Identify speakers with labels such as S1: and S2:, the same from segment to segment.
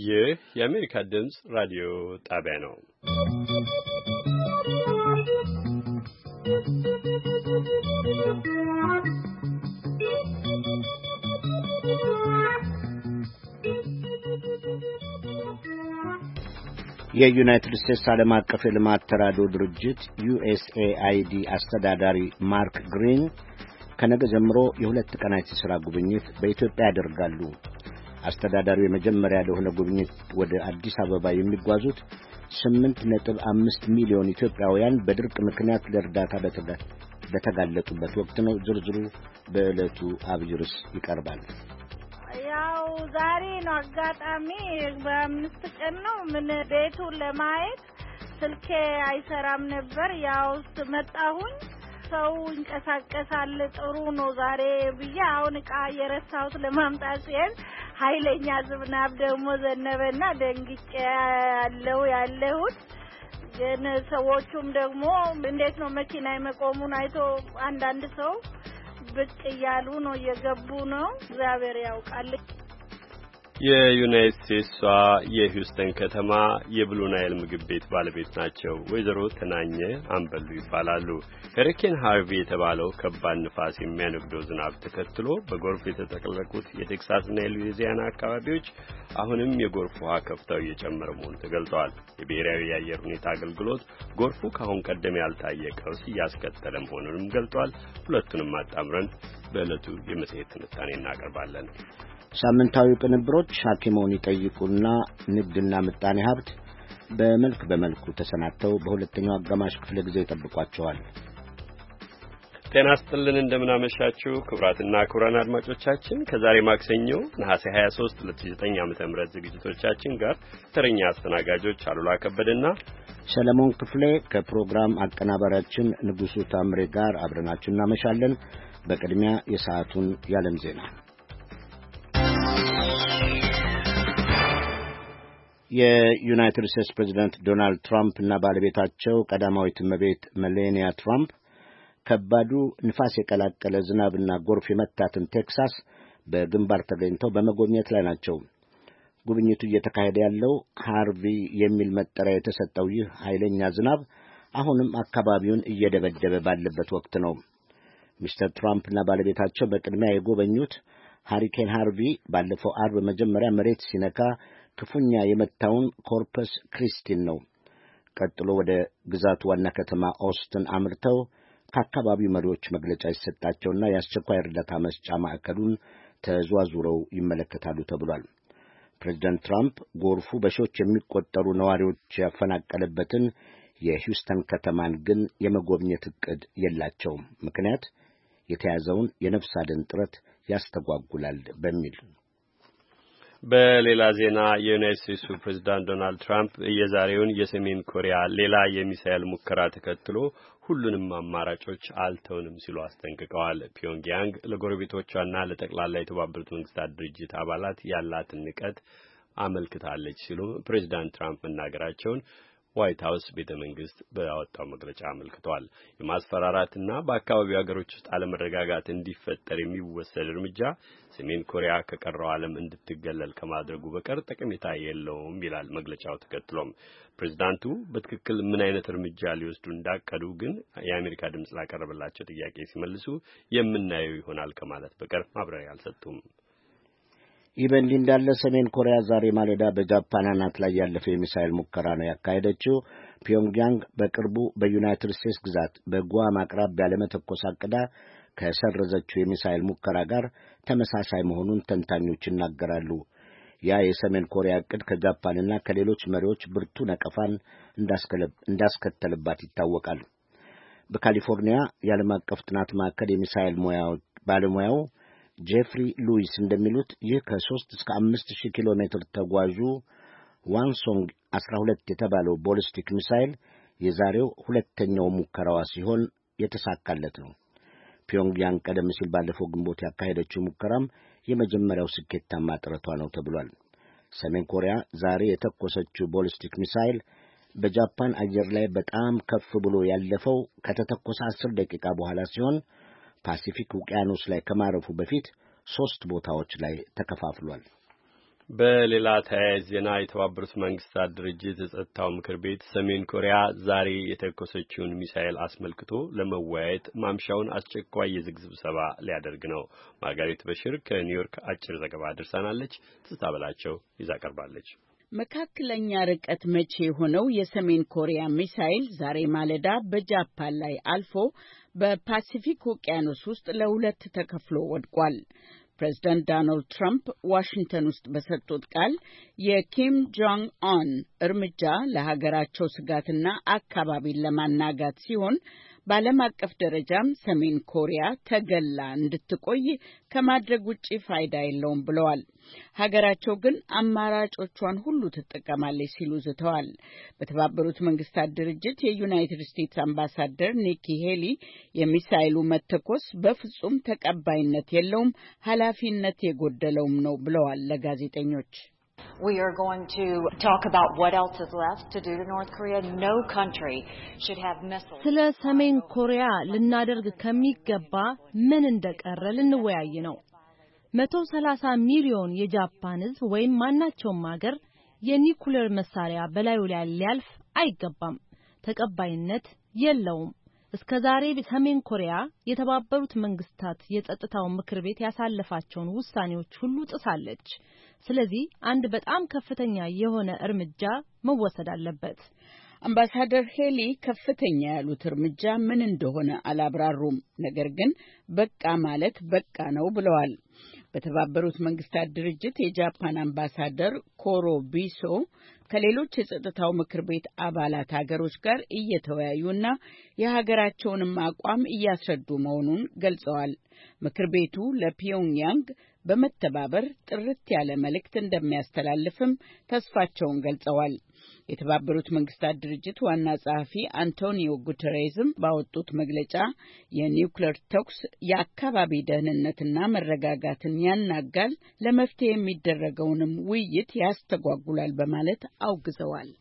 S1: ይህ የአሜሪካ ድምፅ ራዲዮ ጣቢያ ነው።
S2: የዩናይትድ ስቴትስ ዓለም አቀፍ የልማት ተራድኦ ድርጅት USAID አስተዳዳሪ ማርክ ግሪን ከነገ ጀምሮ የሁለት ቀናት የሥራ ጉብኝት በኢትዮጵያ ያደርጋሉ። አስተዳዳሪው የመጀመሪያ ለሆነ ጉብኝት ወደ አዲስ አበባ የሚጓዙት 8.5 ሚሊዮን ኢትዮጵያውያን በድርቅ ምክንያት ለእርዳታ በተጋለጡበት ወቅት ነው። ዝርዝሩ በዕለቱ አብይ ርዕስ ይቀርባል።
S3: ያው ዛሬ ነው አጋጣሚ በአምስት ቀን ነው ቤቱን ለማየት ስልኬ አይሰራም ነበር። ያው መጣሁኝ። ሰው ይንቀሳቀሳል ጥሩ ነው ዛሬ ብዬ አሁን ዕቃ የረሳሁት ለማምጣት ሲል ኃይለኛ ዝናብ ደግሞ ዘነበና ደንግጬ ያለሁት ግን ሰዎቹም ደግሞ እንዴት ነው መኪና የመቆሙን አይቶ አንዳንድ ሰው ብቅ እያሉ ነው እየገቡ ነው። እግዚአብሔር ያውቃል።
S1: የዩናይትድ ስቴትሷ የሂውስተን ከተማ የብሉ ናይል ምግብ ቤት ባለቤት ናቸው። ወይዘሮ ተናኘ አንበሉ ይባላሉ። ሄሪኬን ሃርቪ የተባለው ከባድ ንፋስ የሚያነግደው ዝናብ ተከትሎ በጎርፍ የተጠቀለቁት የቴክሳስና የሉዊዚያና አካባቢዎች አሁንም የጎርፍ ውሃ ከፍታው እየጨመረ መሆኑ ተገልጧል። የብሔራዊ የአየር ሁኔታ አገልግሎት ጎርፉ ከአሁን ቀደም ያልታየ ቀውስ እያስከተለ መሆኑንም ገልጧል። ሁለቱንም አጣምረን በዕለቱ የመጽሔት ትንታኔ እናቀርባለን።
S2: ሳምንታዊ ቅንብሮች ሐኪሞን ይጠይቁና ንግድና ምጣኔ ሀብት በመልኩ ተሰናድተው በሁለተኛው አጋማሽ ክፍለ ጊዜ ይጠብቋቸዋል።
S1: ጤና ይስጥልን፣ እንደምናመሻችሁ ክቡራትና ክቡራን አድማጮቻችን ከዛሬ ማክሰኞ ነሐሴ 23 2009 ዓ.ም ዝግጅቶቻችን ጋር ተረኛ አስተናጋጆች አሉላ ከበደና
S2: ሰለሞን ክፍሌ ከፕሮግራም አቀናባሪያችን ንጉሱ ታምሬ ጋር አብረናችሁ እናመሻለን። በቅድሚያ የሰዓቱን የዓለም ዜና። የዩናይትድ ስቴትስ ፕሬዝዳንት ዶናልድ ትራምፕ እና ባለቤታቸው ቀዳማዊት እመቤት ሜላኒያ ትራምፕ ከባዱ ንፋስ የቀላቀለ ዝናብና ጎርፍ የመታትን ቴክሳስ በግንባር ተገኝተው በመጎብኘት ላይ ናቸው። ጉብኝቱ እየተካሄደ ያለው ሃርቪ የሚል መጠሪያ የተሰጠው ይህ ኃይለኛ ዝናብ አሁንም አካባቢውን እየደበደበ ባለበት ወቅት ነው። ሚስተር ትራምፕ እና ባለቤታቸው በቅድሚያ የጎበኙት ሃሪኬን ሃርቪ ባለፈው አርብ መጀመሪያ መሬት ሲነካ ክፉኛ የመታውን ኮርፐስ ክሪስቲን ነው። ቀጥሎ ወደ ግዛቱ ዋና ከተማ ኦስትን አምርተው ከአካባቢው መሪዎች መግለጫ ይሰጣቸውና የአስቸኳይ እርዳታ መስጫ ማዕከሉን ተዟዙረው ይመለከታሉ ተብሏል። ፕሬዝዳንት ትራምፕ ጎርፉ በሺዎች የሚቆጠሩ ነዋሪዎች ያፈናቀለበትን የሂውስተን ከተማን ግን የመጎብኘት ዕቅድ የላቸውም። ምክንያት የተያዘውን የነፍስ አድን ጥረት ያስተጓጉላል በሚል።
S1: በሌላ ዜና የዩናይትድ ስቴትሱ ፕሬዝዳንት ዶናልድ ትራምፕ የዛሬውን የሰሜን ኮሪያ ሌላ የሚሳኤል ሙከራ ተከትሎ ሁሉንም አማራጮች አልተውንም ሲሉ አስጠንቅቀዋል። ፒዮንግያንግ ለጎረቤቶቿና ለጠቅላላ የተባበሩት መንግስታት ድርጅት አባላት ያላትን ንቀት አመልክታለች ሲሉ ፕሬዝዳንት ትራምፕ መናገራቸውን ዋይት ሀውስ ቤተ መንግስት ባወጣው መግለጫ አመልክቷል። የማስፈራራትና በአካባቢው ሀገሮች ውስጥ አለመረጋጋት እንዲፈጠር የሚወሰድ እርምጃ ሰሜን ኮሪያ ከቀረው ዓለም እንድትገለል ከማድረጉ በቀር ጠቀሜታ የለውም ይላል መግለጫው። ተከትሎም ፕሬዝዳንቱ በትክክል ምን አይነት እርምጃ ሊወስዱ እንዳቀዱ ግን የአሜሪካ ድምጽ ላቀረበላቸው ጥያቄ ሲመልሱ የምናየው ይሆናል ከማለት በቀር ማብራሪያ አልሰጡም።
S2: ይህ በእንዲህ እንዳለ ሰሜን ኮሪያ ዛሬ ማለዳ በጃፓን አናት ላይ ያለፈ የሚሳኤል ሙከራ ነው ያካሄደችው። ፒዮንግያንግ በቅርቡ በዩናይትድ ስቴትስ ግዛት በጓም አቅራቢያ ለመተኮስ አቅዳ ከሰረዘችው የሚሳኤል ሙከራ ጋር ተመሳሳይ መሆኑን ተንታኞች ይናገራሉ። ያ የሰሜን ኮሪያ ዕቅድ ከጃፓንና ከሌሎች መሪዎች ብርቱ ነቀፋን እንዳስከተለባት ይታወቃል። በካሊፎርኒያ የዓለም አቀፍ ጥናት ማዕከል የሚሳኤል ባለሙያው ጄፍሪ ሉዊስ እንደሚሉት ይህ ከ3 እስከ 5000 ኪሎ ሜትር ተጓዡ ዋንሶንግ 12 የተባለው ቦሊስቲክ ሚሳይል የዛሬው ሁለተኛው ሙከራዋ ሲሆን የተሳካለት ነው። ፒዮንግያንግ ቀደም ሲል ባለፈው ግንቦት ያካሄደችው ሙከራም የመጀመሪያው ስኬታማ ጥረቷ ነው ተብሏል። ሰሜን ኮሪያ ዛሬ የተኮሰችው ቦሊስቲክ ሚሳይል በጃፓን አየር ላይ በጣም ከፍ ብሎ ያለፈው ከተተኮሰ 10 ደቂቃ በኋላ ሲሆን ፓሲፊክ ውቅያኖስ ላይ ከማረፉ በፊት 3 ቦታዎች ላይ ተከፋፍሏል።
S1: በሌላ ተያያዥ ዜና የተባበሩት መንግስታት ድርጅት የጸጥታው ምክር ቤት ሰሜን ኮሪያ ዛሬ የተኮሰችውን ሚሳኤል አስመልክቶ ለመወያየት ማምሻውን አስቸኳይ የዝግ ስብሰባ ሊያደርግ ነው። ማርጋሬት በሽር ከኒውዮርክ አጭር ዘገባ አድርሳናለች። ትዝታ በላቸው ይዛ ቀርባለች።
S4: መካከለኛ ርቀት መቼ የሆነው የሰሜን ኮሪያ ሚሳኤል ዛሬ ማለዳ በጃፓን ላይ አልፎ በፓሲፊክ ውቅያኖስ ውስጥ ለሁለት ተከፍሎ ወድቋል። ፕሬዝዳንት ዶናልድ ትራምፕ ዋሽንግተን ውስጥ በሰጡት ቃል የኪም ጆንግ ኡን እርምጃ ለሀገራቸው ስጋትና አካባቢን ለማናጋት ሲሆን በዓለም አቀፍ ደረጃም ሰሜን ኮሪያ ተገላ እንድትቆይ ከማድረግ ውጪ ፋይዳ የለውም ብለዋል። ሀገራቸው ግን አማራጮቿን ሁሉ ትጠቀማለች ሲሉ ዝተዋል። በተባበሩት መንግስታት ድርጅት የዩናይትድ ስቴትስ አምባሳደር ኒኪ ሄሊ የሚሳኤሉ መተኮስ በፍጹም ተቀባይነት የለውም፣ ኃላፊነት የጎደለውም ነው ብለዋል ለጋዜጠኞች።
S5: We are going to talk about what else is left to do to North Korea. No country should have missiles.
S6: ስለ ሰሜን ኮሪያ ልናደርግ ከሚገባ ምን እንደቀረ ልንወያይ ነው። 130 ሚሊዮን የጃፓን ሕዝብ ወይም ማናቸውም ሀገር የኒኩሌር መሳሪያ በላዩ ላይ ሊያልፍ አይገባም። ተቀባይነት የለውም። እስከዛሬ ሰሜን ኮሪያ የተባበሩት መንግስታት የጸጥታው ምክር ቤት ያሳለፋቸውን ውሳኔዎች ሁሉ ጥሳለች። ስለዚህ አንድ በጣም ከፍተኛ የሆነ እርምጃ መወሰድ አለበት።
S4: አምባሳደር ሄሊ ከፍተኛ ያሉት እርምጃ ምን እንደሆነ አላብራሩም። ነገር ግን በቃ ማለት በቃ ነው ብለዋል። በተባበሩት መንግስታት ድርጅት የጃፓን አምባሳደር ኮሮ ቢሶ ከሌሎች የጸጥታው ምክር ቤት አባላት ሀገሮች ጋር እየተወያዩና የሀገራቸውንም አቋም እያስረዱ መሆኑን ገልጸዋል። ምክር ቤቱ ለፒዮንግያንግ በመተባበር ጥርት ያለ መልእክት እንደሚያስተላልፍም ተስፋቸውን ገልጸዋል። የተባበሩት መንግስታት ድርጅት ዋና ጸሐፊ አንቶኒዮ ጉተሬዝም ባወጡት መግለጫ የኒውክሌር ተኩስ የአካባቢ ደህንነትና መረጋጋትን ያናጋል፣ ለመፍትሄ የሚደረገውንም ውይይት ያስተጓጉላል በማለት አውግዘዋል።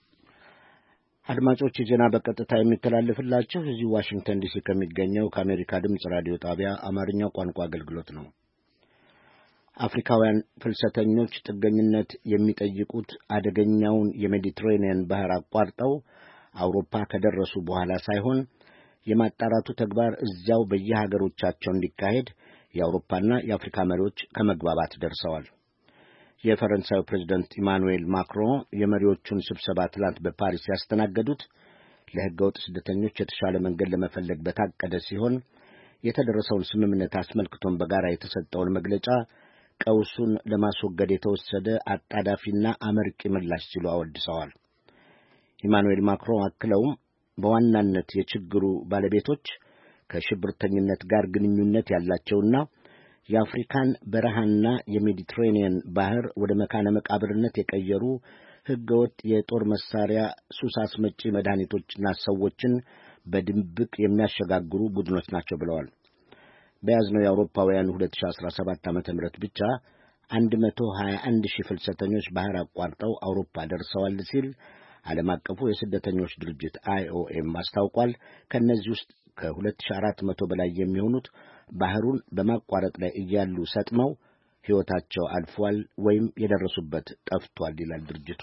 S2: አድማጮች ዜና በቀጥታ የሚተላለፍላችሁ እዚህ ዋሽንግተን ዲሲ ከሚገኘው ከአሜሪካ ድምጽ ራዲዮ ጣቢያ አማርኛው ቋንቋ አገልግሎት ነው። አፍሪካውያን ፍልሰተኞች ጥገኝነት የሚጠይቁት አደገኛውን የሜዲትሬኒያን ባህር አቋርጠው አውሮፓ ከደረሱ በኋላ ሳይሆን የማጣራቱ ተግባር እዚያው በየሀገሮቻቸው እንዲካሄድ የአውሮፓና የአፍሪካ መሪዎች ከመግባባት ደርሰዋል። የፈረንሳዩ ፕሬዝዳንት ኢማኑኤል ማክሮን የመሪዎቹን ስብሰባ ትላንት በፓሪስ ያስተናገዱት ለሕገወጥ ስደተኞች የተሻለ መንገድ ለመፈለግ በታቀደ ሲሆን የተደረሰውን ስምምነት አስመልክቶን በጋራ የተሰጠውን መግለጫ ቀውሱን ለማስወገድ የተወሰደ አጣዳፊና አመርቂ ምላሽ ሲሉ አወድሰዋል። ኢማኑኤል ማክሮን አክለውም በዋናነት የችግሩ ባለቤቶች ከሽብርተኝነት ጋር ግንኙነት ያላቸውና የአፍሪካን በረሃና የሜዲትሬኒያን ባህር ወደ መካነ መቃብርነት የቀየሩ ሕገወጥ የጦር መሳሪያ ሱስ አስመጪ መድኃኒቶችና ሰዎችን በድብቅ የሚያሸጋግሩ ቡድኖች ናቸው ብለዋል። በያዝነው የአውሮፓውያን 2017 ዓ.ም ብቻ 121,000 ፍልሰተኞች ባህር አቋርጠው አውሮፓ ደርሰዋል ሲል ዓለም አቀፉ የስደተኞች ድርጅት IOM አስታውቋል። ከእነዚህ ውስጥ ከ2400 በላይ የሚሆኑት ባህሩን በማቋረጥ ላይ እያሉ ሰጥመው ሕይወታቸው አልፏል ወይም የደረሱበት ጠፍቷል ይላል ድርጅቱ።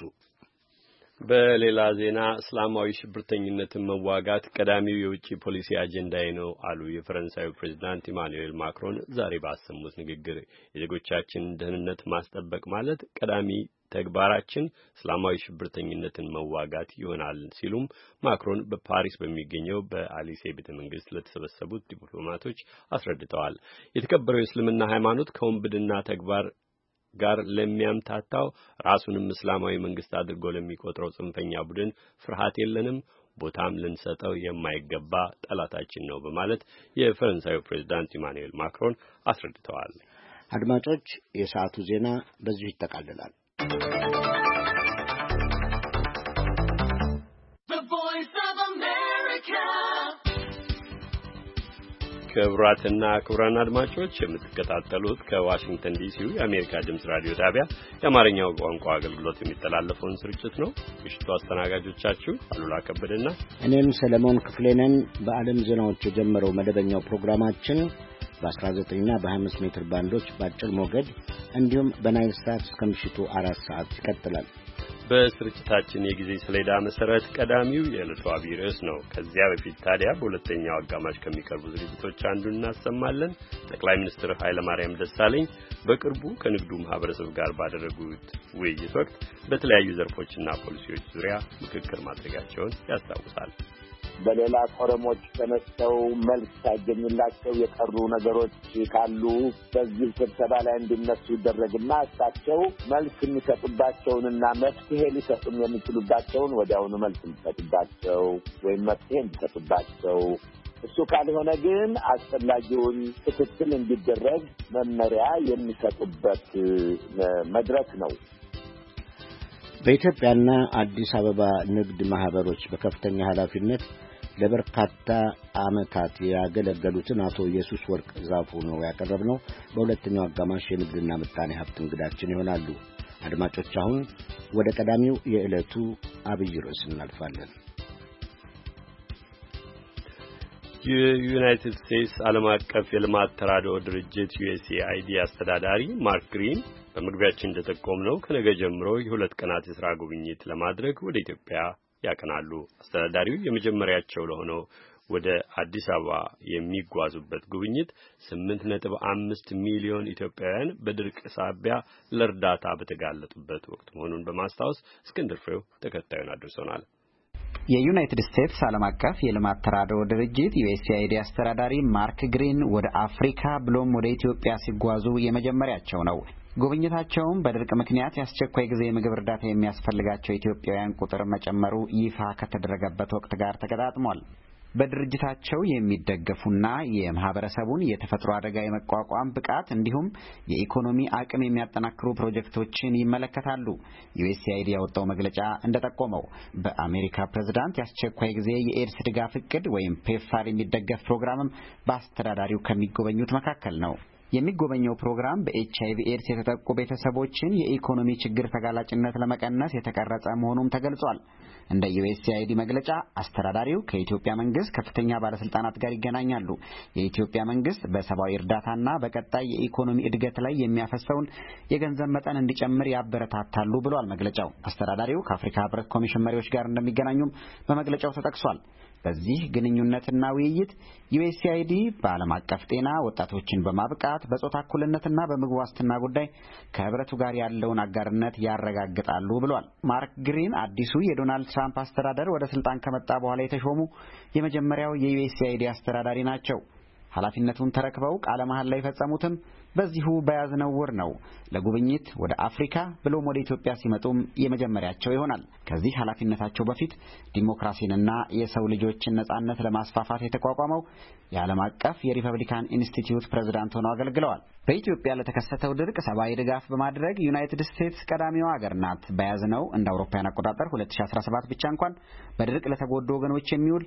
S1: በሌላ ዜና እስላማዊ ሽብርተኝነትን መዋጋት ቀዳሚው የውጭ ፖሊሲ አጀንዳዬ ነው አሉ የፈረንሳዩ ፕሬዝዳንት ኢማኑኤል ማክሮን ዛሬ ባሰሙት ንግግር። የዜጎቻችንን ደህንነት ማስጠበቅ ማለት ቀዳሚ ተግባራችን እስላማዊ ሽብርተኝነትን መዋጋት ይሆናል ሲሉም ማክሮን በፓሪስ በሚገኘው በአሊሴ ቤተ መንግስት ለተሰበሰቡት ዲፕሎማቶች አስረድተዋል። የተከበረው የእስልምና ሃይማኖት ከወንብድና ተግባር ጋር ለሚያምታታው ራሱንም እስላማዊ መንግስት አድርጎ ለሚቆጥረው ጽንፈኛ ቡድን ፍርሃት የለንም፣ ቦታም ልንሰጠው የማይገባ ጠላታችን ነው በማለት የፈረንሳዩ ፕሬዝዳንት ኢማኑኤል ማክሮን አስረድተዋል።
S2: አድማጮች፣ የሰዓቱ ዜና በዚሁ ይጠቃልላል።
S1: ክቡራትና ክቡራን አድማጮች የምትከታተሉት ከዋሽንግተን ዲሲው የአሜሪካ ድምጽ ራዲዮ ጣቢያ የአማርኛው ቋንቋ አገልግሎት የሚተላለፈውን ስርጭት ነው። ምሽቱ አስተናጋጆቻችሁ አሉላ ከበደና
S2: እኔም ሰለሞን ክፍሌ ነን። በዓለም ዜናዎች የጀመረው መደበኛው ፕሮግራማችን በ19 እና በ25 ሜትር ባንዶች በአጭር ሞገድ እንዲሁም በናይል ሳት እስከ ምሽቱ 4 ሰዓት ይቀጥላል።
S1: በስርጭታችን የጊዜ ሰሌዳ መሰረት ቀዳሚው የዕለቱ አብይ ርዕስ ነው። ከዚያ በፊት ታዲያ በሁለተኛው አጋማሽ ከሚቀርቡ ዝግጅቶች አንዱን እናሰማለን። ጠቅላይ ሚኒስትር ኃይለማርያም ደሳለኝ በቅርቡ ከንግዱ ማህበረሰብ ጋር ባደረጉት ውይይት ወቅት በተለያዩ ዘርፎችና ፖሊሲዎች ዙሪያ ምክክር ማድረጋቸውን ያስታውሳል።
S7: በሌላ ፎረሞች ተነስተው መልስ ሳይገኝላቸው የቀሩ ነገሮች ካሉ በዚህ ስብሰባ ላይ እንዲነሱ ይደረግና እሳቸው መልስ የሚሰጡባቸውንና መፍትሄ ሊሰጡም የሚችሉባቸውን ወዲያውኑ መልስ ሊሰጡባቸው ወይም መፍትሄ እንዲሰጡባቸው፣ እሱ ካልሆነ ግን አስፈላጊውን ክትትል እንዲደረግ መመሪያ የሚሰጡበት መድረክ ነው።
S2: በኢትዮጵያና አዲስ አበባ ንግድ ማህበሮች በከፍተኛ ኃላፊነት ለበርካታ ዓመታት ያገለገሉትን አቶ ኢየሱስ ወርቅ ዛፉ ነው ያቀረብነው። በሁለተኛው አጋማሽ የንግድና ምጣኔ ሀብት እንግዳችን ይሆናሉ። አድማጮች፣ አሁን ወደ ቀዳሚው የዕለቱ አብይ ርዕስ እናልፋለን።
S1: የዩናይትድ ስቴትስ ዓለም አቀፍ የልማት ተራድኦ ድርጅት USAID አስተዳዳሪ ማርክ ግሪን በመግቢያችን እንደጠቆምነው ከነገ ጀምሮ የሁለት ቀናት የሥራ ጉብኝት ለማድረግ ወደ ኢትዮጵያ ያቀናሉ። አስተዳዳሪው የመጀመሪያቸው ለሆነው ወደ አዲስ አበባ የሚጓዙበት ጉብኝት 8.5 ሚሊዮን ኢትዮጵያውያን በድርቅ ሳቢያ ለእርዳታ በተጋለጡበት ወቅት መሆኑን በማስታወስ እስክንድር ፍሬው ተከታዩን አድርሶናል።
S8: የዩናይትድ ስቴትስ ዓለም አቀፍ የልማት ተራድኦ ድርጅት USAID አስተዳዳሪ ማርክ ግሪን ወደ አፍሪካ ብሎም ወደ ኢትዮጵያ ሲጓዙ የመጀመሪያቸው ነው። ጉብኝታቸውም በድርቅ ምክንያት የአስቸኳይ ጊዜ የምግብ እርዳታ የሚያስፈልጋቸው ኢትዮጵያውያን ቁጥር መጨመሩ ይፋ ከተደረገበት ወቅት ጋር ተገጣጥሟል። በድርጅታቸው የሚደገፉና የማህበረሰቡን የተፈጥሮ አደጋ የመቋቋም ብቃት እንዲሁም የኢኮኖሚ አቅም የሚያጠናክሩ ፕሮጀክቶችን ይመለከታሉ። USAID ያወጣው መግለጫ እንደጠቆመው በአሜሪካ ፕሬዝዳንት የአስቸኳይ ጊዜ የኤድስ ድጋፍ እቅድ ወይም ፔፕፋር የሚደገፍ ፕሮግራምም በአስተዳዳሪው ከሚጎበኙት መካከል ነው። የሚጎበኘው ፕሮግራም በኤችአይቪ ኤድስ የተጠቁ ቤተሰቦችን የኢኮኖሚ ችግር ተጋላጭነት ለመቀነስ የተቀረጸ መሆኑም ተገልጿል። እንደ USAID መግለጫ አስተዳዳሪው ከኢትዮጵያ መንግስት ከፍተኛ ባለስልጣናት ጋር ይገናኛሉ። የኢትዮጵያ መንግስት በሰብአዊ እርዳታና በቀጣይ የኢኮኖሚ እድገት ላይ የሚያፈሰውን የገንዘብ መጠን እንዲጨምር ያበረታታሉ ብሏል መግለጫው። አስተዳዳሪው ከአፍሪካ ህብረት ኮሚሽን መሪዎች ጋር እንደሚገናኙም በመግለጫው ተጠቅሷል። በዚህ ግንኙነትና ውይይት USAID በዓለም አቀፍ ጤና፣ ወጣቶችን በማብቃት በጾታ እኩልነትና በምግብ ዋስትና ጉዳይ ከህብረቱ ጋር ያለውን አጋርነት ያረጋግጣሉ ብሏል። ማርክ ግሪን አዲሱ የዶናልድ ትራምፕ አስተዳደር ወደ ስልጣን ከመጣ በኋላ የተሾሙ የመጀመሪያው የUSAID አስተዳዳሪ ናቸው። ኃላፊነቱን ተረክበው ቃለ መሐላ ላይ የፈጸሙትም በዚሁ በያዝነው ወር ነው። ለጉብኝት ወደ አፍሪካ ብሎም ወደ ኢትዮጵያ ሲመጡም የመጀመሪያቸው ይሆናል። ከዚህ ኃላፊነታቸው በፊት ዲሞክራሲንና የሰው ልጆችን ነጻነት ለማስፋፋት የተቋቋመው የዓለም አቀፍ የሪፐብሊካን ኢንስቲትዩት ፕሬዝዳንት ሆነው አገልግለዋል። በኢትዮጵያ ለተከሰተው ድርቅ ሰብአዊ ድጋፍ በማድረግ ዩናይትድ ስቴትስ ቀዳሚዋ ሀገር ናት። በያዝነው እንደ አውሮፓውያን አቆጣጠር 2017 ብቻ እንኳን በድርቅ ለተጎዱ ወገኖች የሚውል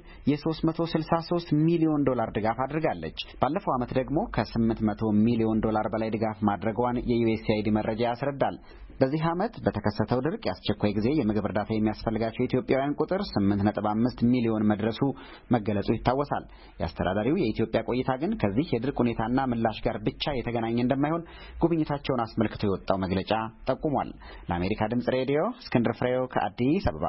S8: የ$363 ሚሊዮን ድጋፍ አድርጋለች። ባለፈው ዓመት ደግሞ ከ$800 ሚሊዮን በላይ ድጋፍ ማድረጓን የUSAID መረጃ ያስረዳል። በዚህ ዓመት በተከሰተው ድርቅ የአስቸኳይ ጊዜ የምግብ እርዳታ የሚያስፈልጋቸው ኢትዮጵያውያን ቁጥር 8.5 ሚሊዮን መድረሱ መገለጹ ይታወሳል። የአስተዳዳሪው የኢትዮጵያ ቆይታ ግን ከዚህ የድርቅ ሁኔታና ምላሽ ጋር ብቻ የተገናኘ እንደማይሆን ጉብኝታቸውን አስመልክቶ የወጣው መግለጫ ጠቁሟል። ለአሜሪካ ድምጽ ሬዲዮ እስክንድር ፍሬው ከአዲስ አበባ።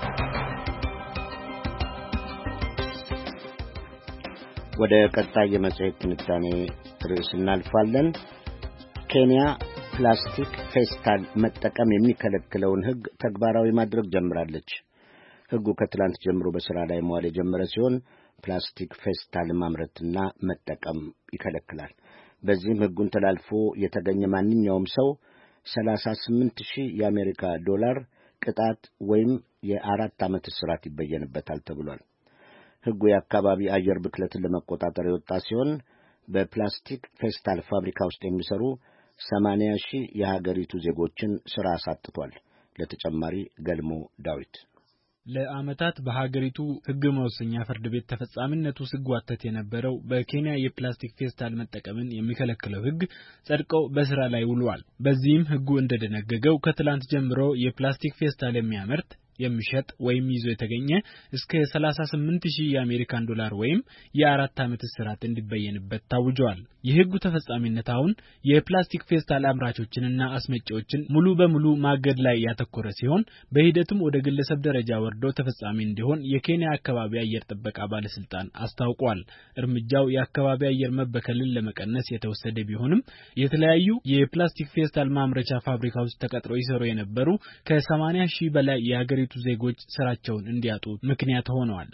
S2: ወደ ቀጣይ የመጽሔት ትንታኔ ርዕስ እናልፋለን። ኬንያ ፕላስቲክ ፌስታል መጠቀም የሚከለክለውን ሕግ ተግባራዊ ማድረግ ጀምራለች። ሕጉ ከትላንት ጀምሮ በሥራ ላይ መዋል የጀመረ ሲሆን ፕላስቲክ ፌስታል ማምረትና መጠቀም ይከለክላል። በዚህም ሕጉን ተላልፎ የተገኘ ማንኛውም ሰው 38,000 የአሜሪካ ዶላር ቅጣት ወይም የ4 ዓመት እስራት ይበየንበታል ተብሏል። ሕጉ የአካባቢ አየር ብክለትን ለመቆጣጠር የወጣ ሲሆን በፕላስቲክ ፌስታል ፋብሪካ ውስጥ የሚሰሩ 80,000 የሀገሪቱ ዜጎችን ሥራ አሳጥቷል። ለተጨማሪ ገልሞ ዳዊት።
S9: ለዓመታት በሀገሪቱ ሕግ መወሰኛ ፍርድ ቤት ተፈጻሚነቱ ሲጓተት የነበረው በኬንያ የፕላስቲክ ፌስታል መጠቀምን የሚከለክለው ሕግ ጸድቆ በስራ ላይ ውሏል። በዚህም ሕጉ እንደደነገገው ከትላንት ጀምሮ የፕላስቲክ ፌስታል የሚያመርት የሚሸጥ ወይም ይዞ የተገኘ እስከ 38000 የአሜሪካን ዶላር ወይም የ4 ዓመት እስራት እንዲበየንበት ታውጇል። የህጉ ተፈጻሚነት አሁን የፕላስቲክ ፌስታል አምራቾችንና አስመጪዎችን ሙሉ በሙሉ ማገድ ላይ ያተኮረ ሲሆን በሂደቱም ወደ ግለሰብ ደረጃ ወርዶ ተፈጻሚ እንዲሆን የኬንያ አካባቢ አየር ጥበቃ ባለስልጣን አስታውቋል። እርምጃው የአካባቢ አየር መበከልን ለመቀነስ የተወሰደ ቢሆንም የተለያዩ የፕላስቲክ ፌስታል ማምረቻ ፋብሪካዎች ተቀጥረው ይሰሩ የነበሩ ከ80,000 በላይ የሀገሪቱ ዜጎች ስራቸውን እንዲያጡ ምክንያት ሆነዋል።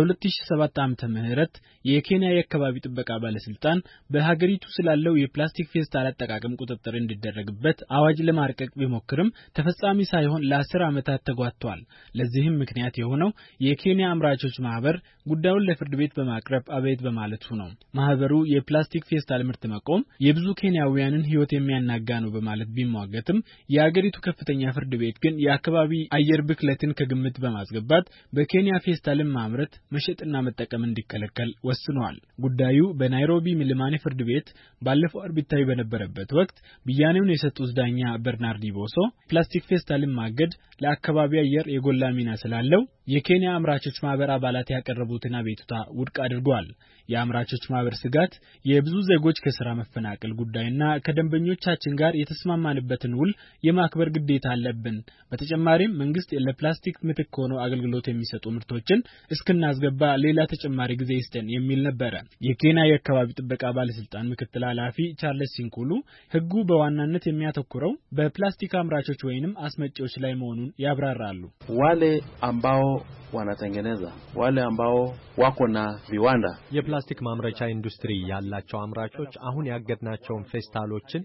S9: በ2007 ዓመተ ምህረት የኬንያ የአካባቢ ጥበቃ ባለስልጣን በሀገሪቱ ስላለው የፕላስቲክ ፌስታል አጠቃቀም ቁጥጥር እንዲደረግበት አዋጅ ለማርቀቅ ቢሞክርም ተፈጻሚ ሳይሆን ለ10 ዓመታት ተጓቷል። ለዚህም ምክንያት የሆነው የኬንያ አምራቾች ማህበር ጉዳዩን ለፍርድ ቤት በማቅረብ አቤት በማለቱ ነው። ማህበሩ የፕላስቲክ ፌስታል ምርት መቆም የብዙ ኬንያውያንን ህይወት የሚያናጋ ነው በማለት ቢሟገትም የሀገሪቱ ከፍተኛ ፍርድ ቤት ግን የአካባቢ አየር ብክለትን ከግምት በማስገባት በኬንያ ፌስታልን ማምረት መሸጥና መጠቀም እንዲከለከል ወስኗል። ጉዳዩ በናይሮቢ ሚሊማኒ ፍርድ ቤት ባለፈው አርብ ይታይ በነበረበት ወቅት ብያኔውን የሰጡት ዳኛ በርናርድ ቦሶ ፕላስቲክ ፌስታልን ማገድ ለአካባቢ አየር የጎላ ሚና ስላለው የኬንያ አምራቾች ማህበር አባላት ያቀረቡትን አቤቱታ ውድቅ አድርጓል። የአምራቾች ማህበር ስጋት የብዙ ዜጎች ከስራ መፈናቀል ጉዳይና ከደንበኞቻችን ጋር የተስማማንበትን ውል የማክበር ግዴታ አለብን። በተጨማሪም መንግስት ለፕላስቲክ ምትክ ሆኖ አገልግሎት የሚሰጡ ምርቶችን እስክናስገባ ሌላ ተጨማሪ ጊዜ ይስጠን የሚል ነበር። የኬንያ የአካባቢ ጥበቃ ባለስልጣን ምክትል ኃላፊ ቻርልስ ሲንኩሉ ህጉ በዋናነት የሚያተኩረው በፕላስቲክ አምራቾች ወይንም አስመጪዎች ላይ መሆኑን ያብራራሉ።
S10: ዋሌ አምባኦ wanatengeneza wale ambao wako na viwanda
S11: የፕላስቲክ ማምረቻ ኢንዱስትሪ ያላቸው አምራቾች አሁን ያገድናቸውን ፌስታሎችን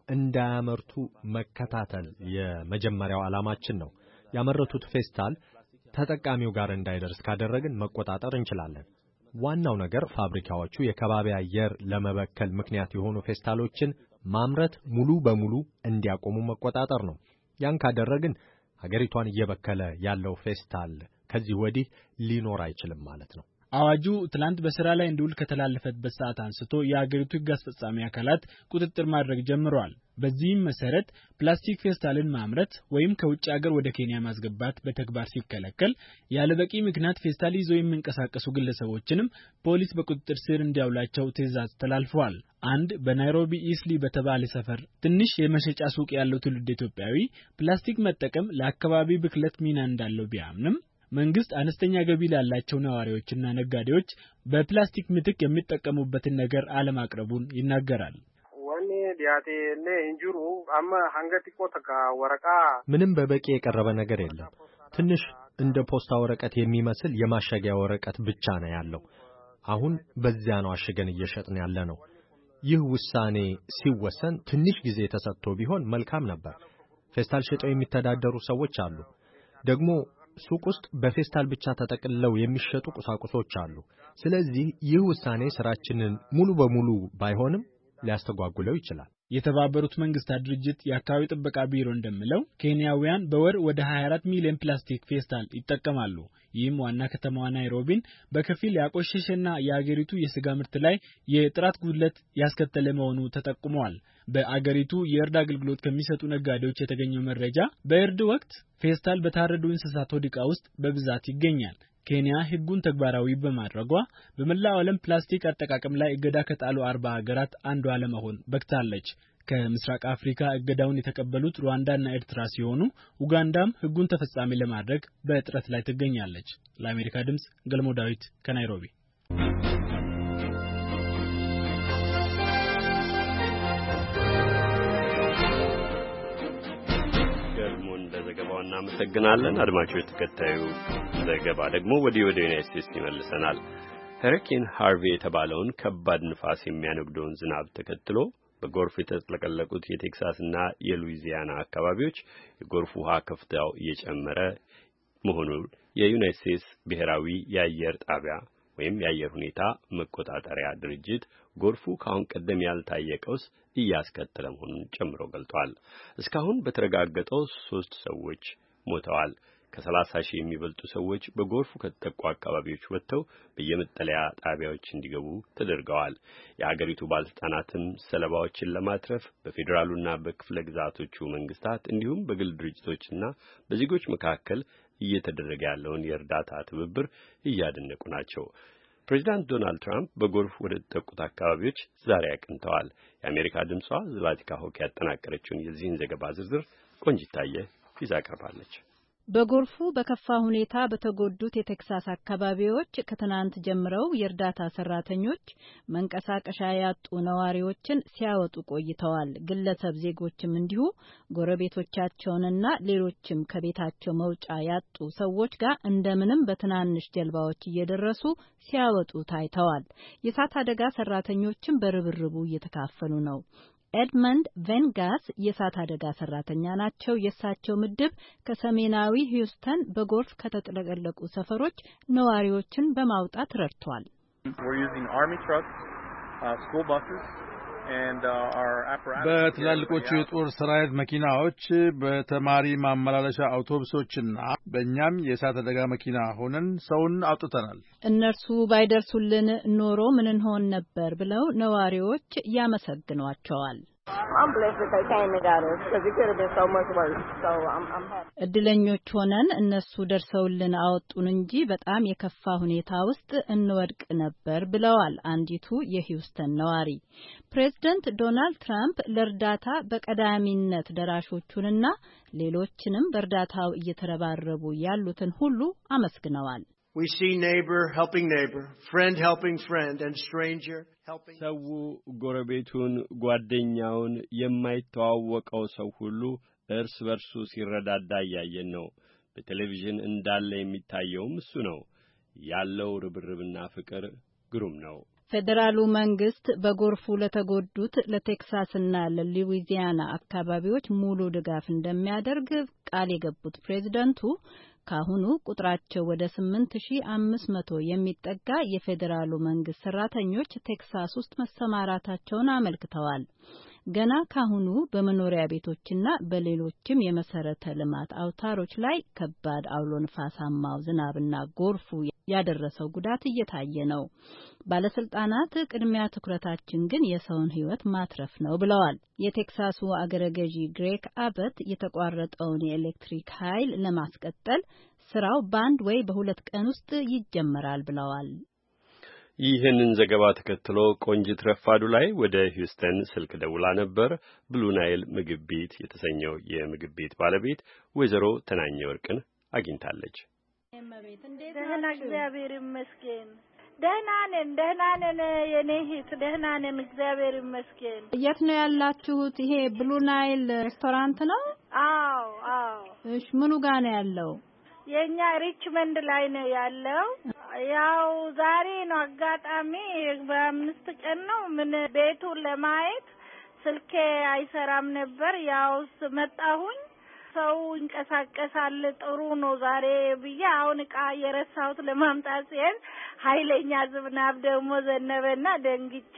S11: እንዳያመርቱ መከታተል የመጀመሪያው ዓላማችን ነው። ያመረቱት ፌስታል ተጠቃሚው ጋር እንዳይደርስ ካደረግን መቆጣጠር እንችላለን። ዋናው ነገር ፋብሪካዎቹ የከባቢ አየር ለመበከል ምክንያት የሆኑ ፌስታሎችን ማምረት ሙሉ በሙሉ እንዲያቆሙ መቆጣጠር ነው። ያን ካደረግን ሀገሪቷን እየበከለ ያለው ፌስታል ከዚህ ወዲህ ሊኖር አይችልም ማለት ነው።
S9: አዋጁ ትላንት በስራ ላይ እንዲውል ከተላለፈበት ሰዓት አንስቶ የሀገሪቱ ህግ አስፈጻሚ አካላት ቁጥጥር ማድረግ ጀምረዋል። በዚህም መሰረት ፕላስቲክ ፌስታልን ማምረት ወይም ከውጭ ሀገር ወደ ኬንያ ማስገባት በተግባር ሲከለከል ያለበቂ ምክንያት ፌስታል ይዘው የሚንቀሳቀሱ ግለሰቦችንም ፖሊስ በቁጥጥር ስር እንዲያውላቸው ትዕዛዝ ተላልፈዋል። አንድ በናይሮቢ ኢስሊ በተባለ ሰፈር ትንሽ የመሸጫ ሱቅ ያለው ትውልድ ኢትዮጵያዊ ፕላስቲክ መጠቀም ለአካባቢ ብክለት ሚና እንዳለው ቢያምንም መንግስት አነስተኛ ገቢ ላላቸው ነዋሪዎችና ነጋዴዎች በፕላስቲክ ምትክ የሚጠቀሙበትን ነገር አለማቅረቡን ይናገራል።
S11: ምንም በበቂ የቀረበ ነገር የለም። ትንሽ እንደ ፖስታ ወረቀት የሚመስል የማሸጊያ ወረቀት ብቻ ነው ያለው። አሁን በዚያ ነው አሽገን እየሸጥን ያለ ነው። ይህ ውሳኔ ሲወሰን ትንሽ ጊዜ ተሰጥቶ ቢሆን መልካም ነበር። ፌስታል ሸጠው የሚተዳደሩ ሰዎች አሉ። ደግሞ ሱቅ ውስጥ በፌስታል ብቻ ተጠቅልለው የሚሸጡ ቁሳቁሶች አሉ። ስለዚህ ይህ ውሳኔ ስራችንን ሙሉ በሙሉ ባይሆንም ሊያስተጓጉለው ይችላል።
S9: የተባበሩት መንግስታት ድርጅት የአካባቢ ጥበቃ ቢሮ እንደሚለው ኬንያውያን በወር ወደ 24 ሚሊዮን ፕላስቲክ ፌስታል ይጠቀማሉ። ይህም ዋና ከተማዋ ናይሮቢን በከፊል ያቆሸሸና የአገሪቱ የስጋ ምርት ላይ የጥራት ጉድለት ያስከተለ መሆኑ ተጠቁሟል። በአገሪቱ የእርድ አገልግሎት ከሚሰጡ ነጋዴዎች የተገኘው መረጃ በእርድ ወቅት ፌስታል በታረዱ እንስሳት ሆድ ዕቃ ውስጥ በብዛት ይገኛል። ኬንያ ህጉን ተግባራዊ በማድረጓ በመላው ዓለም ፕላስቲክ አጠቃቀም ላይ እገዳ ከጣሉ 40 ሀገራት አንዷ ለመሆን በቅታለች። ከምስራቅ አፍሪካ እገዳውን የተቀበሉት ሩዋንዳና ኤርትራ ሲሆኑ ኡጋንዳም ህጉን ተፈጻሚ ለማድረግ በጥረት ላይ ትገኛለች። ለአሜሪካ ድምጽ ገልሞ ዳዊት ከናይሮቢ።
S1: እናመሰግናለን። አድማጮች ተከታዩ ዘገባ ደግሞ ወደ ዩናይትድ ስቴትስ ይመልሰናል። ሄሪኬን ሃርቪ የተባለውን ከባድ ንፋስ የሚያነግደውን ዝናብ ተከትሎ በጎርፍ የተጥለቀለቁት የቴክሳስና የሉዊዚያና አካባቢዎች የጎርፍ ውሃ ከፍታው እየጨመረ መሆኑን የዩናይትድ ስቴትስ ብሔራዊ የአየር ጣቢያ ወይም የአየር ሁኔታ መቆጣጠሪያ ድርጅት ጎርፉ ከአሁን ቀደም ያልታየ ቀውስ እያስከተለ መሆኑን ጨምሮ ገልጧል። እስካሁን በተረጋገጠው 3 ሰዎች ሞተዋል። ከ30,000 የሚበልጡ ሰዎች በጎርፉ ከተጠቁ አካባቢዎች ወጥተው በየመጠለያ ጣቢያዎች እንዲገቡ ተደርገዋል። የአገሪቱ ባለስልጣናትም ሰለባዎችን ለማትረፍ በፌዴራሉና በክፍለ ግዛቶቹ መንግስታት እንዲሁም በግል ድርጅቶችና በዜጎች መካከል እየተደረገ ያለውን የእርዳታ ትብብር እያደነቁ ናቸው። ፕሬዚዳንት ዶናልድ ትራምፕ በጎርፍ ወደ ተጠቁት አካባቢዎች ዛሬ አቅንተዋል። የአሜሪካ ድምጿ ዝላቲካ ሆክ ያጠናቀረችውን የዚህን ዘገባ ዝርዝር ቆንጅታየ ይዛ ቀርባለች።
S6: በጎርፉ በከፋ ሁኔታ በተጎዱት የቴክሳስ አካባቢዎች ከትናንት ጀምረው የእርዳታ ሰራተኞች መንቀሳቀሻ ያጡ ነዋሪዎችን ሲያወጡ ቆይተዋል። ግለሰብ ዜጎችም እንዲሁ ጎረቤቶቻቸውንና ሌሎችም ከቤታቸው መውጫ ያጡ ሰዎች ጋር እንደምንም በትናንሽ ጀልባዎች እየደረሱ ሲያወጡ ታይተዋል። የእሳት አደጋ ሰራተኞችም በርብርቡ እየተካፈሉ ነው። ኤድመንድ ቬንጋስ የእሳት አደጋ ሰራተኛ ናቸው። የእሳቸው ምድብ ከሰሜናዊ ሂውስተን በጎርፍ ከተጥለቀለቁ ሰፈሮች ነዋሪዎችን በማውጣት ረድቷል።
S12: በትላልቆቹ የጦር ሰራዊት መኪናዎች፣ በተማሪ ማመላለሻ አውቶቡሶችና በእኛም የእሳት አደጋ መኪና ሆነን ሰውን አውጥተናል።
S6: እነርሱ ባይደርሱልን ኖሮ ምን እንሆን ነበር ብለው ነዋሪዎች ያመሰግኗቸዋል። እድለኞች ሆነን እነሱ ደርሰውልን አወጡን እንጂ በጣም የከፋ ሁኔታ ውስጥ እንወድቅ ነበር ብለዋል አንዲቱ የሂውስተን ነዋሪ። ፕሬዝደንት ዶናልድ ትራምፕ ለእርዳታ በቀዳሚነት ደራሾቹንና ሌሎችንም በእርዳታው እየተረባረቡ ያሉትን ሁሉ አመስግነዋል።
S13: We see neighbor helping neighbor, friend helping friend, and stranger helping.
S1: ሰው ጎረቤቱን፣ ጓደኛውን፣ የማይተዋወቀው ሰው ሁሉ እርስ በርሱ ሲረዳዳ እያየን ነው። በቴሌቪዥን እንዳለ የሚታየውም እሱ ነው። ያለው ርብርብና ፍቅር ግሩም ነው።
S6: ፌዴራሉ መንግስት በጎርፉ ለተጎዱት ለቴክሳስና ለሉዊዚያና አካባቢዎች ሙሉ ድጋፍ እንደሚያደርግ ቃል የገቡት ፕሬዝደንቱ ካሁኑ ቁጥራቸው ወደ 8500 የሚጠጋ የፌዴራሉ መንግስት ሰራተኞች ቴክሳስ ውስጥ መሰማራታቸውን አመልክተዋል። ገና ካሁኑ በመኖሪያ ቤቶችና በሌሎችም የመሰረተ ልማት አውታሮች ላይ ከባድ አውሎ ንፋሳማው ዝናብና ጎርፉ ያደረሰው ጉዳት እየታየ ነው። ባለስልጣናት ቅድሚያ ትኩረታችን ግን የሰውን ሕይወት ማትረፍ ነው ብለዋል። የቴክሳሱ አገረ ገዢ ግሬግ አበት የተቋረጠውን የኤሌክትሪክ ኃይል ለማስቀጠል ስራው በአንድ ወይ በሁለት ቀን ውስጥ ይጀመራል ብለዋል።
S1: ይህንን ዘገባ ተከትሎ ቆንጂት ረፋዱ ላይ ወደ ሂውስተን ስልክ ደውላ ነበር። ብሉ ናይል ምግብ ቤት የተሰኘው የምግብ ቤት ባለቤት ወይዘሮ ተናኘ ወርቅን አግኝታለች።
S3: ደህና እግዚአብሔር ይመስገን። ደህና ነን የኔ እህት፣ ደህና ነን እግዚአብሔር ይመስገን።
S6: የት ነው ያላችሁት? ይሄ ብሉ ናይል ሬስቶራንት ነው?
S3: አዎ።
S6: እሺ፣ ምኑ ጋር ነው ያለው?
S3: የኛ ሪችመንድ ላይ ነው ያለው። ያው ዛሬ ነው አጋጣሚ በ5 ቀን ነው ምን ቤቱን ለማየት ስልኬ አይሰራም ነበር። ያው መጣሁኝ። ሰው እንቀሳቀሳል ጥሩ ነው ዛሬ ብዬ አሁን ዕቃ የረሳሁት ለማምጣት ሲሄድ ኃይለኛ ዝናብ ደግሞ ዘነበና ደንግጬ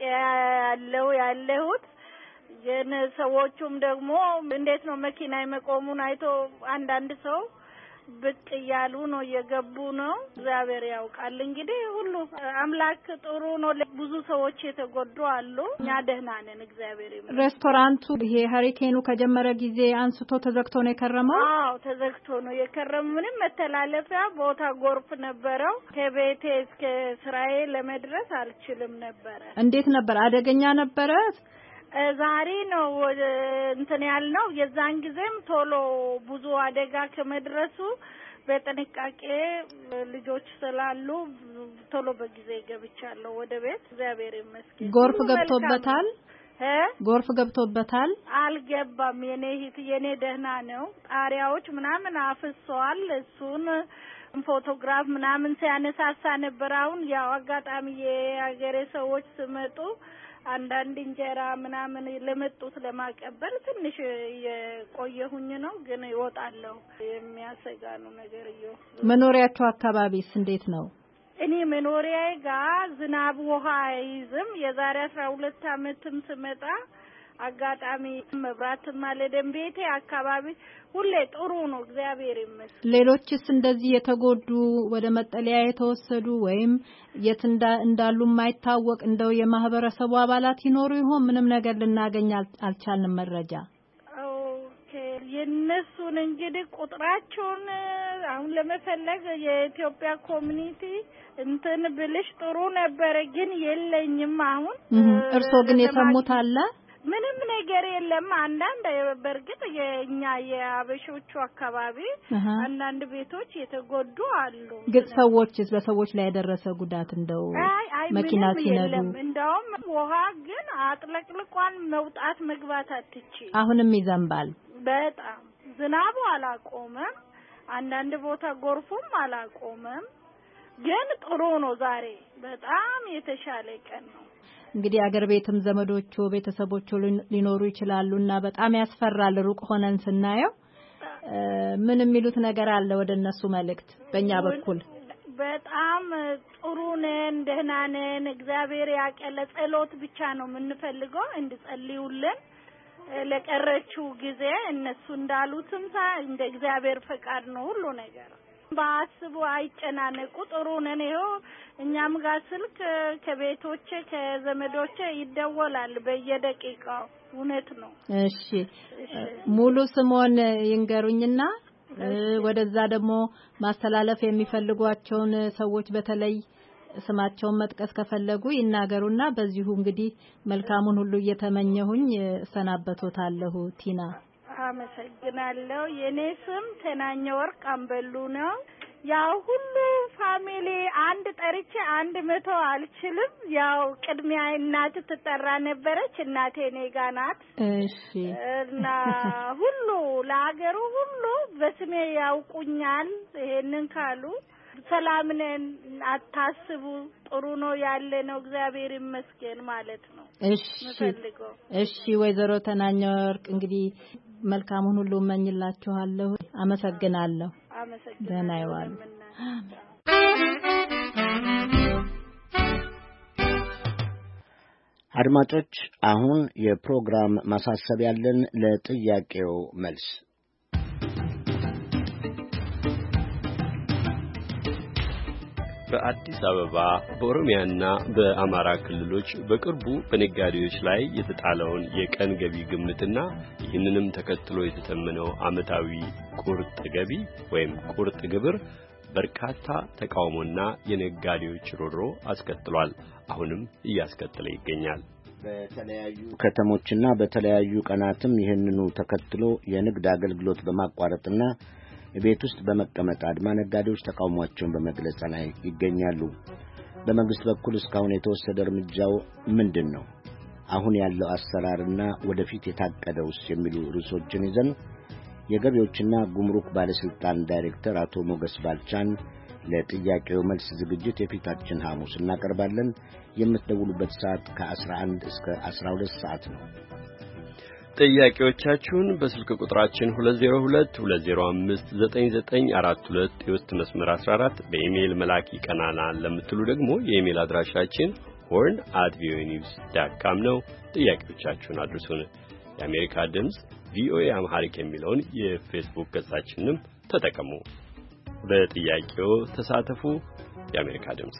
S3: ያለሁት። ግን ሰዎቹም ደግሞ እንዴት ነው መኪና የመቆሙን አይቶ አንዳንድ ሰው ብቅ እያሉ ነው እየገቡ ነው። እግዚአብሔር ያውቃል እንግዲህ ሁሉ አምላክ ጥሩ ነው። ብዙ ሰዎች የተጎዱ አሉ። እኛ ደህና ነን እግዚአብሔር ይመስገን።
S6: ሬስቶራንቱ ይሄ ሀሪኬኑ ከጀመረ ጊዜ አንስቶ ተዘግቶ ነው የከረመው?
S3: አዎ ተዘግቶ ነው የከረመው። ምንም መተላለፊያ ቦታ ጎርፍ ነበረው። ከቤቴ እስከ ስራዬ ለመድረስ አልችልም ነበር።
S6: እንዴት ነበር? አደገኛ ነበረ?
S3: ዛሬ ነው እንትን ያልነው። የዛን ጊዜም ቶሎ ብዙ አደጋ ከመድረሱ በጥንቃቄ ልጆች ስላሉ ቶሎ በጊዜ ገብቻለሁ ወደ ቤት። እግዚአብሔር ይመስገን።
S6: ጎርፍ ገብቶበታል? ጎርፍ ገብቶበታል?
S3: አልገባም። የኔ ደህና ነው። ጣሪያዎች ምናምን አፍሰዋል። እሱን ፎቶግራፍ ምናምን ሲያነሳሳ ነበር። አሁን ያው አጋጣሚ የአገሬ ሰዎች ስመጡ አንዳንድ እንጀራ ምናምን ለመጡት ለማቀበል ትንሽ የቆየሁኝ ነው። ግን ይወጣለሁ። የሚያሰጋ ነው ነገርየው።
S6: መኖሪያቸው አካባቢስ እንዴት ነው?
S3: እኔ መኖሪያዬ ጋር ዝናብ ውሃ አይዝም። የዛሬ 12 ዓመትም ስመጣ አጋጣሚ መብራትም አለደም። ቤቴ አካባቢ ሁሌ ጥሩ ነው እግዚአብሔር ይመስገን።
S6: ሌሎችስ እንደዚህ የተጎዱ ወደ መጠለያ የተወሰዱ ወይም የት እንዳሉ የማይታወቅ እንደው የማህበረሰቡ አባላት ይኖሩ ይሆን? ምንም ነገር ልናገኝ አልቻልንም መረጃ።
S3: ኦኬ፣ የነሱን እንግዲህ ቁጥራቸውን አሁን ለመፈለግ የኢትዮጵያ ኮሚኒቲ እንትን ብልሽ ጥሩ ነበር ግን የለኝም አሁን
S6: እርሶ ግን የሰሙት አለ
S3: ምንም ነገር የለም አንዳንድ በርግጥ የኛ የአበሾቹ አካባቢ አንዳንድ ቤቶች የተጎዱ አሉ
S6: ግን ሰዎችስ በሰዎች ላይ ያደረሰ ጉዳት እንደው መኪና ሲነዱ
S3: እንደውም ውሃ ግን አጥለቅልቋን መውጣት መግባት አትቺ
S6: አሁንም ይዘንባል
S3: በጣም ዝናቡ አላቆመም አንዳንድ ቦታ ጎርፉም አላቆመም ግን ጥሩ ነው ዛሬ በጣም የተሻለ ቀን ነው
S6: እንግዲህ አገር ቤትም ዘመዶቹ ቤተሰቦቹ ሊኖሩ ይችላሉና በጣም ያስፈራል ሩቅ ሆነን ስናየው ምን የሚሉት ነገር አለ ወደነሱ መልእክት በእኛ በኩል
S3: በጣም ጥሩ ነን ደህና ነን እግዚአብሔር ያቀለ ጸሎት ብቻ ነው የምንፈልገው እንድጸልዩልን ለቀረችው ጊዜ እነሱ እንዳሉትም እንደ እግዚአብሔር ፈቃድ ነው ሁሉ ነገር ባስቡ አይጨናነቁ ጥሩ ነን ይሄው እኛም ጋር ስልክ ከቤቶቼ ከዘመዶቼ ይደወላል በየደቂቃው እውነት ነው
S6: እሺ ሙሉ ስሞን ይንገሩኝና ወደዛ ደግሞ ማስተላለፍ የሚፈልጓቸውን ሰዎች በተለይ ስማቸውን መጥቀስ ከፈለጉ ይናገሩና በዚሁ እንግዲህ መልካሙን ሁሉ እየተመኘሁኝ ሰናበቶታለሁ ቲና
S3: አመሰግናለሁ የኔ ስም ተናኘ ወርቅ አምበሉ ነው ያው ሁሉ ፋሚሊ አንድ ጠርቼ 100 አልችልም ያው ቅድሚያ እናት ተጠራ ነበረች እናቴ ኔጋ ናት
S6: እሺ
S3: እና ሁሉ ለሀገሩ ሁሉ በስሜ ያውቁኛል ይሄንን ካሉ ሰላም ነን አታስቡ ጥሩ ነው ያለ ነው እግዚአብሔር ይመስገን ማለት ነው
S6: እሺ ወይዘሮ ተናኘ ወርቅ እንግዲህ መልካሙን ሁሉ እመኝላችኋለሁ አመሰግናለሁ ደህና ይዋሉ
S2: አድማጮች አሁን የፕሮግራም ማሳሰቢያ ያለን ለጥያቄው መልስ
S1: በአዲስ አበባ በኦሮሚያና በአማራ ክልሎች በቅርቡ በነጋዴዎች ላይ የተጣለውን የቀን ገቢ ግምትና ይህንንም ተከትሎ የተተመነው ዓመታዊ ቁርጥ ገቢ ወይም ቁርጥ ግብር በርካታ ተቃውሞና የነጋዴዎች ሮሮ አስከትሏል። አሁንም እያስከተለ ይገኛል።
S2: በተለያዩ ከተሞችና በተለያዩ ቀናትም ይህንኑ ተከትሎ የንግድ አገልግሎት በማቋረጥና ቤት ውስጥ በመቀመጥ አድማ ነጋዴዎች ተቃውሟቸውን በመግለጽ ላይ ይገኛሉ። በመንግስት በኩል እስካሁን የተወሰደ እርምጃው ምንድን ነው? አሁን ያለው አሰራርና ወደፊት የታቀደውስ የሚሉ ርዕሶችን ይዘን የገቢዎችና ጉምሩክ ባለስልጣን ዳይሬክተር አቶ ሞገስ ባልቻን ለጥያቄው መልስ ዝግጅት የፊታችን ሐሙስ እናቀርባለን። የምትደውሉበት ሰዓት ከ11 እስከ 12 ሰዓት ነው።
S1: ጥያቄዎቻችሁን በስልክ ቁጥራችን 2022059942 የውስጥ መስመር 14 በኢሜይል መላክ ይቀናናል ለምትሉ ደግሞ የኢሜይል አድራሻችን horn@voanews.com ነው። ጥያቄዎቻችሁን አድርሱን። የአሜሪካ ድምጽ ቪኦኤ አምሃሪክ የሚለውን የፌስቡክ ገጻችንንም ተጠቀሙ። በጥያቄው ተሳተፉ። የአሜሪካ ድምጽ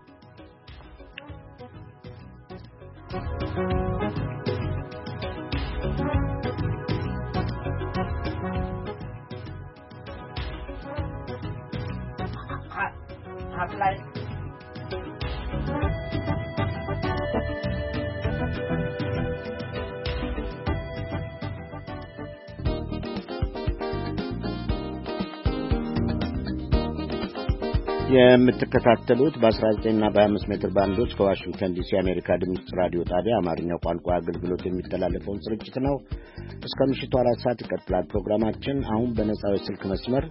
S2: የምትከታተሉት በ19 እና በ25 ሜትር ባንዶች ከዋሽንግተን ዲሲ የአሜሪካ ድምጽ ራዲዮ ጣቢያ አማርኛው ቋንቋ አገልግሎት የሚተላለፈውን ስርጭት ነው። እስከ ምሽቱ 4 ሰዓት ይቀጥላል ፕሮግራማችን። አሁን በነጻው ስልክ መስመር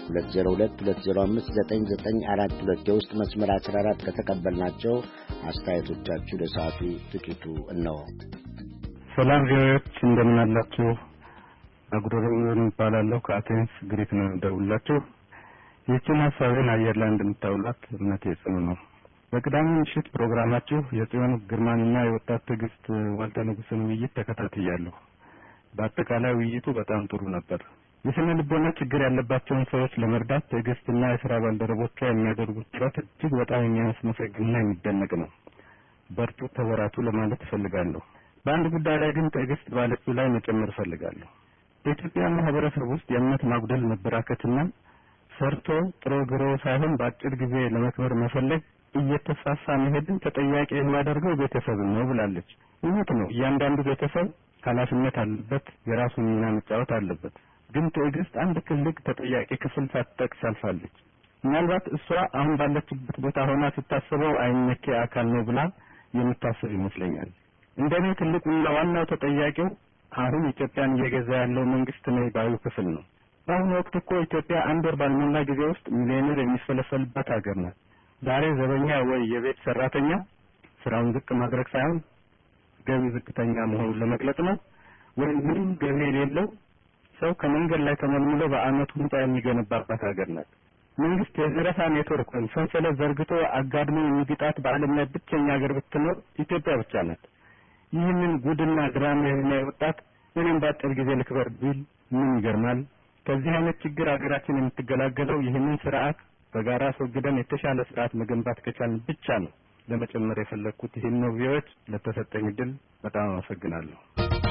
S2: 2022059942 የውስጥ መስመር 14 ከተቀበልናቸው አስተያየቶቻችሁ ለሰዓቱ ጥቂቱ ነው።
S14: ሰላም ቪኦኤዎች እንደምን አላችሁ? አጉዶሮን ይባላለሁ ከአቴንስ ግሪክ ነው ደውላችሁ ይህችን ሀሳቤን አየር ላይ እንደምታውላት እምነቴ ጽኑ ነው። በቅዳሜ ምሽት ፕሮግራማችሁ የጽዮን ግርማንና የወጣት ትዕግስት ዋልተ ንጉስን ውይይት ተከታትያለሁ። በአጠቃላይ ውይይቱ በጣም ጥሩ ነበር። የስነ ልቦና ችግር ያለባቸውን ሰዎች ለመርዳት ትዕግስትና የሥራ ባልደረቦቿ የሚያደርጉት ጥረት እጅግ በጣም የሚያስመሰግንና የሚደነቅ ነው። በርቱ፣ ተበራቱ ለማለት እፈልጋለሁ። በአንድ ጉዳይ ላይ ግን ትዕግስት ባለችው ላይ መጨመር እፈልጋለሁ። በኢትዮጵያ ማህበረሰብ ውስጥ የእምነት ማጉደል መበራከትና ሰርቶ ጥሮ ግሮ ሳይሆን በአጭር ጊዜ ለመክበር መፈለግ እየተስፋፋ መሄድን ተጠያቂ የሚያደርገው ቤተሰብ ነው ብላለች። እውነት ነው። እያንዳንዱ ቤተሰብ ኃላፊነት አለበት፣ የራሱን ሚና መጫወት አለበት። ግን ትዕግስት አንድ ትልቅ ተጠያቂ ክፍል ሳትጠቅስ አልፋለች። ምናልባት እሷ አሁን ባለችበት ቦታ ሆና ስታስበው አይነኬ አካል ነው ብላ የምታስብ ይመስለኛል። እንደኔ ትልቁና ዋናው ተጠያቂው አሁን ኢትዮጵያን እየገዛ ያለው መንግስት ነው ባዩ ክፍል ነው። በአሁኑ ወቅት እኮ ኢትዮጵያ አንድ ወር ባልሞላ ጊዜ ውስጥ ሚሊዮነር የሚፈለፈልበት ሀገር ናት። ዛሬ ዘበኛ ወይ የቤት ሰራተኛ ስራውን ዝቅ ማድረግ ሳይሆን ገቢ ዝቅተኛ መሆኑን ለመግለጽ ነው። ወይ ምንም ገቢ የሌለው ሰው ከመንገድ ላይ ተመልምሎ በአመቱ ህንጻ የሚገነባበት ሀገር ናት። መንግስት የዘረፋ ኔትወርክ ሰንሰለት ዘርግቶ አጋድሞ የሚግጣት በዓለም ላይ ብቸኛ ሀገር ብትኖር ኢትዮጵያ ብቻ ናት። ይህንን ጉድና ድራማ የሚያይ ወጣት ምንም ባጠር ጊዜ ልክበር ቢል ምን ይገርማል? ከዚህ አይነት ችግር ሀገራችን የምትገላገለው ይህንን ስርዓት በጋራ አስወግደን የተሻለ ስርዓት መገንባት ከቻልን ብቻ ነው። ለመጨመር የፈለኩት ይሄን ነው። ቪዎች ለተሰጠኝ ድል በጣም አመሰግናለሁ።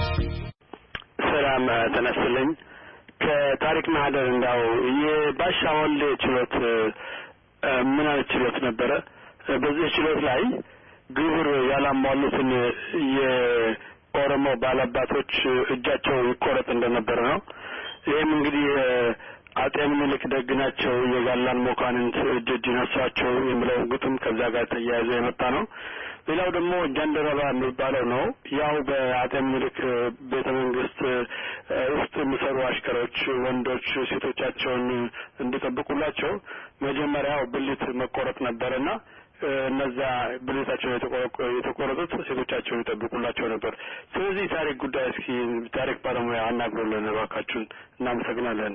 S15: ሰላም ተነስተልኝ ከታሪክ ማህደር እንዳው የባሻ ወልዴ ችሎት ምን አይነት ችሎት ነበረ? በዚህ ችሎት ላይ ግብር ያላሟሉትን የኦሮሞ ባላባቶች እጃቸው ይቆረጥ እንደነበረ ነው። ይሄም እንግዲህ አጤ ምኒልክ ደግናቸው የጋላን ሞካንንት እጅ ነሷቸው የሚለው ግጥም ከዛ ጋር ተያይዞ የመጣ ነው። ሌላው ደግሞ ጃንደረባ የሚባለው ነው። ያው በአጤ ምኒልክ ቤተ መንግስት ውስጥ የሚሰሩ አሽከሮች ወንዶች ሴቶቻቸውን እንዲጠብቁላቸው መጀመሪያው ብልት መቆረጥ ነበርና እነዛ ብልታቸው የተቆረጡት ሴቶቻቸውን ይጠብቁላቸው ነበር። ስለዚህ ታሪክ ጉዳይ እስኪ ታሪክ ባለሙያ አናግሩልን እባካችሁን። እናመሰግናለን።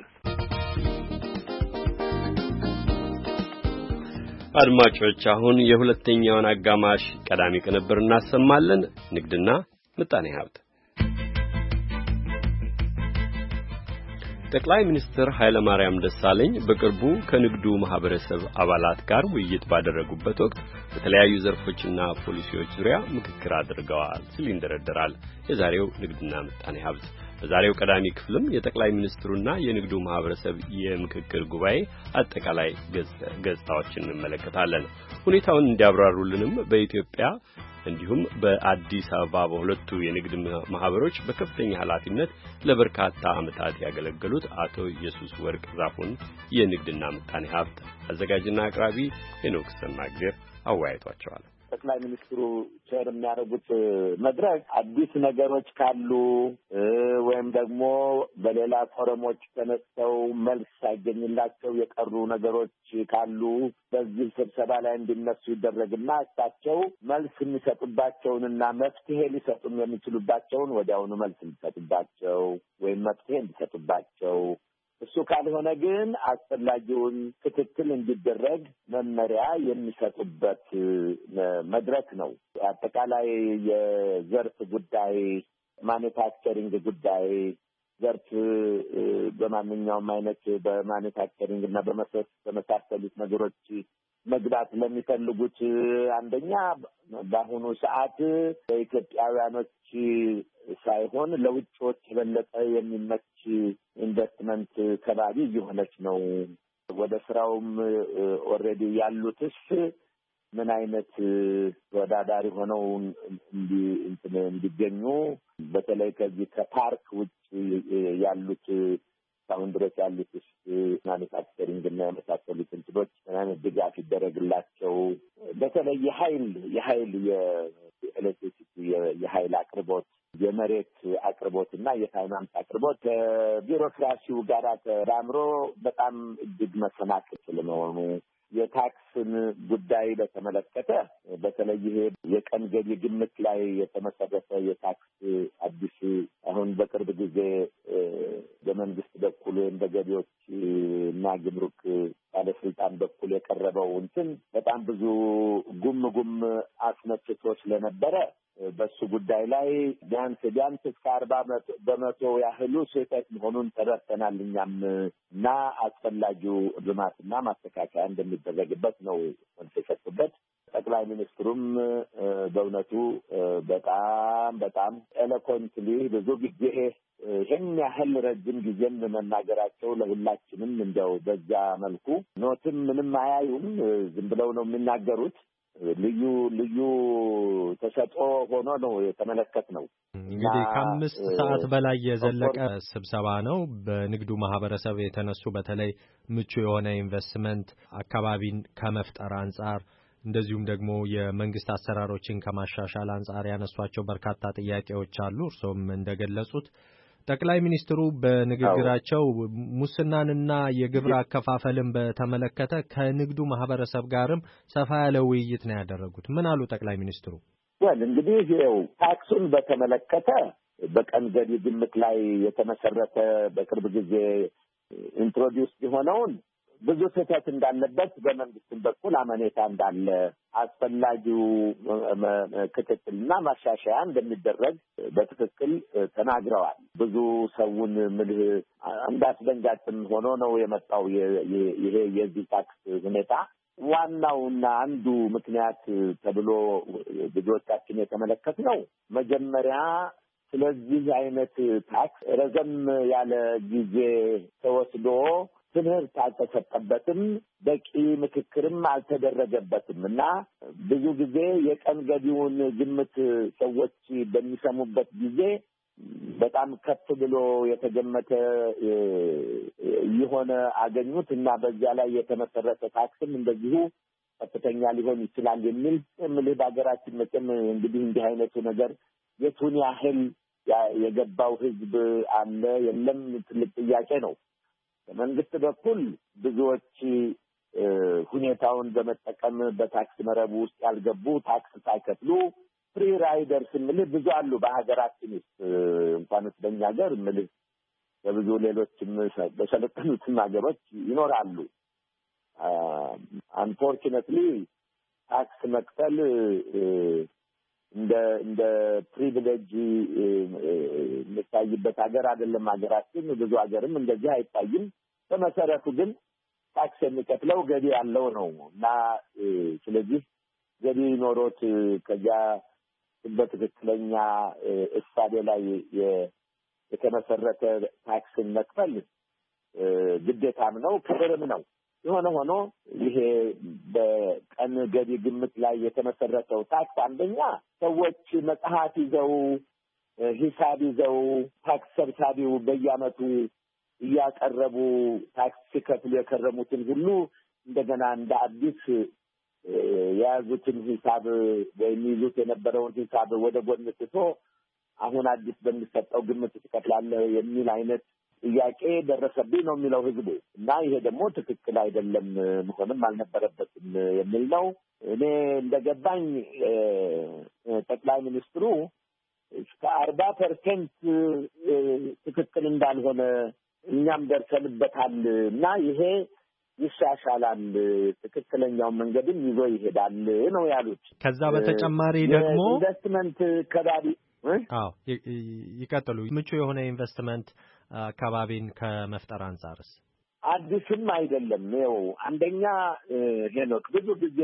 S1: አድማጮች አሁን የሁለተኛውን አጋማሽ ቀዳሚ ቅንብር እናሰማለን። ንግድና ምጣኔ ሀብት። ጠቅላይ ሚኒስትር ኃይለ ማርያም ደሳለኝ በቅርቡ ከንግዱ ማህበረሰብ አባላት ጋር ውይይት ባደረጉበት ወቅት በተለያዩ ዘርፎችና ፖሊሲዎች ዙሪያ ምክክር አድርገዋል ሲል ይንደረደራል የዛሬው ንግድና ምጣኔ ሀብት። በዛሬው ቀዳሚ ክፍልም የጠቅላይ ሚኒስትሩና የንግዱ ማህበረሰብ የምክክር ጉባኤ አጠቃላይ ገጽታዎችን እንመለከታለን። ሁኔታውን እንዲያብራሩልንም በኢትዮጵያ እንዲሁም በአዲስ አበባ በሁለቱ የንግድ ማህበሮች በከፍተኛ ኃላፊነት ለበርካታ ዓመታት ያገለገሉት አቶ ኢየሱስ ወርቅ ዛፉን የንግድና ምጣኔ ሀብት አዘጋጅና አቅራቢ ሄኖክ ሰማግዜር አወያይቷቸዋል።
S7: ጠቅላይ ሚኒስትሩ ቸር የሚያደርጉት መድረክ አዲስ ነገሮች ካሉ ወይም ደግሞ በሌላ ፎረሞች ተነስተው መልስ ሳይገኝላቸው የቀሩ ነገሮች ካሉ በዚህ ስብሰባ ላይ እንዲነሱ ይደረግና እሳቸው መልስ የሚሰጡባቸውንና መፍትሄ ሊሰጡም የሚችሉባቸውን ወዲያውኑ መልስ እንዲሰጡባቸው ወይም መፍትሄ እንዲሰጡባቸው፣ እሱ ካልሆነ ግን አስፈላጊውን ክትትል እንዲደረግ መመሪያ የሚሰጡበት መድረክ ነው። አጠቃላይ የዘርፍ ጉዳይ፣ ማኒፋክቸሪንግ ጉዳይ ዘርፍ በማንኛውም አይነት በማኒፋክቸሪንግ እና በመሳሰሉት ነገሮች መግባት ለሚፈልጉት አንደኛ በአሁኑ ሰዓት ለኢትዮጵያውያኖች ሳይሆን ለውጭዎች የበለጠ የሚመች ኢንቨስትመንት ከባቢ እየሆነች ነው። ወደ ስራውም ኦልሬዲ ያሉትስ ምን አይነት ተወዳዳሪ ሆነው እንዲገኙ በተለይ ከዚህ ከፓርክ ውጭ ያሉት አሁን ድረስ ያሉት ማኒፋክቸሪንግ እና የመሳሰሉት እንትኖች ምናምን ድጋፍ ይደረግላቸው። በተለይ የኃይል የኤሌክትሪሲቲ የኃይል አቅርቦት፣ የመሬት አቅርቦት እና የፋይናንስ አቅርቦት ከቢሮክራሲው ጋር ተዳምሮ በጣም እጅግ መሰናክል ስለመሆኑ የታክስን ጉዳይ በተመለከተ በተለይ ይሄ የቀን ገቢ ግምት ላይ የተመሰረተ የታክስ አዲስ አሁን በቅርብ ጊዜ በመንግስት በኩል ወይም በገቢዎች እና ግምሩክ ባለስልጣን በኩል የቀረበው እንትን በጣም ብዙ ጉም አስነስቶ ስለነበረ በሱ ጉዳይ ላይ ቢያንስ እስከ 40% ያህሉ ስህተት መሆኑን ተረድተናል እኛም እና አስፈላጊው እርማትና ማስተካከያ እንደሚደረግበት ነው የተሰጡበት። ጠቅላይ ሚኒስትሩም በእውነቱ በጣም ኤሎኮንትሊ ብዙ ጊዜ ይህን ያህል ረጅም ጊዜም መናገራቸው ለሁላችንም እንደው በዛ መልኩ ኖትም ምንም አያዩም፣ ዝም ብለው ነው የሚናገሩት። ልዩ ተሰጥኦ ሆኖ ነው የተመለከትነው።
S11: እንግዲህ ከ5 ሰዓት በላይ የዘለቀ ስብሰባ ነው። በንግዱ ማህበረሰብ የተነሱ በተለይ ምቹ የሆነ ኢንቨስትመንት አካባቢን ከመፍጠር አንጻር እንደዚሁም ደግሞ የመንግስት አሰራሮችን ከማሻሻል አንጻር ያነሷቸው በርካታ ጥያቄዎች አሉ። እርሶም እንደገለጹት ጠቅላይ ሚኒስትሩ በንግግራቸው ሙስናንና የግብር አከፋፈልን በተመለከተ ከንግዱ ማህበረሰብ ጋርም ሰፋ ያለ ውይይት ነው ያደረጉት። ምን አሉ ጠቅላይ ሚኒስትሩ?
S7: እንግዲህ ይኸው ታክሱን በተመለከተ በቀን ገቢ ግምት ላይ የተመሰረተ በቅርብ ጊዜ ኢንትሮዲውስ የሆነውን ብዙ ስህተት እንዳለበት በመንግስትም በኩል አመኔታ እንዳለ አስፈላጊው ክትትልና ማሻሻያ እንደሚደረግ በትክክል ተናግረዋል። ብዙ ሰውን ምልህ እንዳስደንጋጭም ሆኖ ነው የመጣው ይሄ የዚህ ታክስ ሁኔታ። ዋናውና አንዱ ምክንያት ተብሎ ብዙዎቻችን የተመለከትነው መጀመሪያ ስለዚህ አይነት ታክስ ረዘም ያለ ጊዜ ተወስዶ ትምህርት አልተሰጠበትም፣ በቂ ምክክርም አልተደረገበትም እና ብዙ ጊዜ የቀን ገቢውን ግምት ሰዎች በሚሰሙበት ጊዜ በጣም ከፍ ብሎ የተገመተ የሆነ አገኙት እና በዚያ ላይ የተመሰረተ ታክስም እንደዚሁ ከፍተኛ ሊሆን ይችላል የሚል ምልህ በሀገራችን መቼም እንግዲህ እንዲህ አይነቱ ነገር የቱን ያህል የገባው ሕዝብ አለ የለም ትልቅ ጥያቄ ነው። በመንግስት በኩል ብዙዎች ሁኔታውን በመጠቀም በታክስ መረቡ ውስጥ ያልገቡ ታክስ ሳይከፍሉ ፍሪ ራይደርስ ምልህ ብዙ አሉ በሀገራችን ውስጥ እንኳንስ በእኛ ሀገር ምልህ በብዙ ሌሎችም በሰለጠኑትም ሀገሮች ይኖራሉ። አንፎርቹኔትሊ ታክስ መክፈል እንደ ፕሪቪሌጅ የሚታይበት ሀገር አይደለም ሀገራችን። ብዙ ሀገርም እንደዚህ አይታይም። በመሰረቱ ግን ታክስ የሚከፍለው ገቢ ያለው ነው እና ስለዚህ ገቢ ኖሮት ከዚያ በትክክለኛ እሳቤ ላይ የተመሰረተ ታክስን መክፈል ግዴታም ነው፣ ክብርም ነው። የሆነ ሆኖ ይሄ በቀን ገቢ ግምት ላይ የተመሰረተው ታክስ አንደኛ ሰዎች መጽሐፍ ይዘው ሂሳብ ይዘው ታክስ ሰብሳቢው በየዓመቱ እያቀረቡ ታክስ ሲከፍሉ የከረሙትን ሁሉ እንደገና እንደ አዲስ የያዙትን ሂሳብ ወይም ይዙት የነበረውን ሂሳብ ወደ ጎን ትቶ አሁን አዲስ በሚሰጠው ግምት ትከፍላለህ የሚል አይነት ጥያቄ ደረሰብኝ ነው የሚለው ህዝቡ እና ይሄ ደግሞ ትክክል አይደለም፣ መሆንም አልነበረበትም የሚል ነው። እኔ እንደገባኝ ጠቅላይ ሚኒስትሩ እስከ 40% ትክክል እንዳልሆነ እኛም ደርሰንበታል እና ይሄ ይሻሻላል፣ ትክክለኛውን መንገድም ይዞ ይሄዳል ነው ያሉት።
S11: ከዛ በተጨማሪ ደግሞ
S7: ኢንቨስትመንት ከባቢ
S11: ይቀጥሉ። ምቹ የሆነ ኢንቨስትመንት አካባቢን ከመፍጠር አንጻርስ
S7: አዲስም አይደለም። ይኸው አንደኛ ሄኖክ ብዙ ጊዜ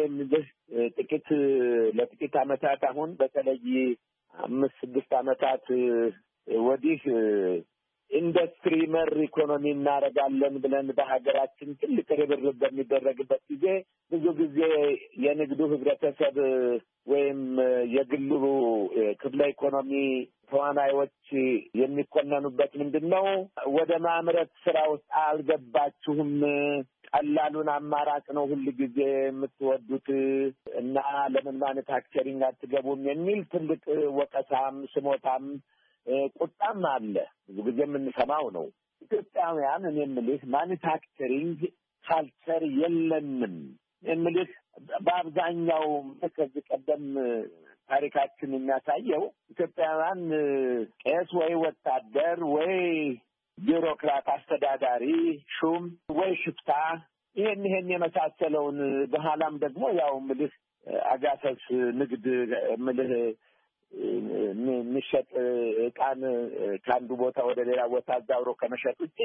S7: ለጥቂት ዓመታት አሁን በተለይ 5-6 ዓመታት ወዲህ ኢንዱስትሪ መር ኢኮኖሚ እናደርጋለን ብለን በሀገራችን ትልቅ ርብርብ በሚደረግበት ጊዜ ብዙ ጊዜ የንግዱ ህብረተሰብ ወይም የግሉ ክፍለ ኢኮኖሚ ተዋናዮች የሚኮነኑበት ምንድን ነው? ወደ ማምረት ስራ ውስጥ አልገባችሁም፣ ቀላሉን አማራጭ ነው ሁሉ ጊዜ የምትወዱት እና ለምን ማኑፋክቸሪንግ አትገቡም የሚል ትልቅ ወቀሳም ስሞታም ቁጣም አለ። ብዙ ጊዜ የምንሰማው ነው። ኢትዮጵያውያን እኔ የምልህ ማኑፋክቸሪንግ ካልቸር የለንም የምልህ በአብዛኛው ከዚህ ቀደም ታሪካችን የሚያሳየው ኢትዮጵያውያን ቄስ ወይ ወታደር ወይ ቢሮክራት አስተዳዳሪ ሹም ወይ ሽፍታ ይሄን የመሳሰለውን በኋላም ደግሞ ያው ምልህ አጋሰስ ንግድ ምልህ የሚሸጥ ዕቃን ከአንዱ ቦታ ወደ ሌላ ቦታ አዛውሮ ከመሸጥ ውጪ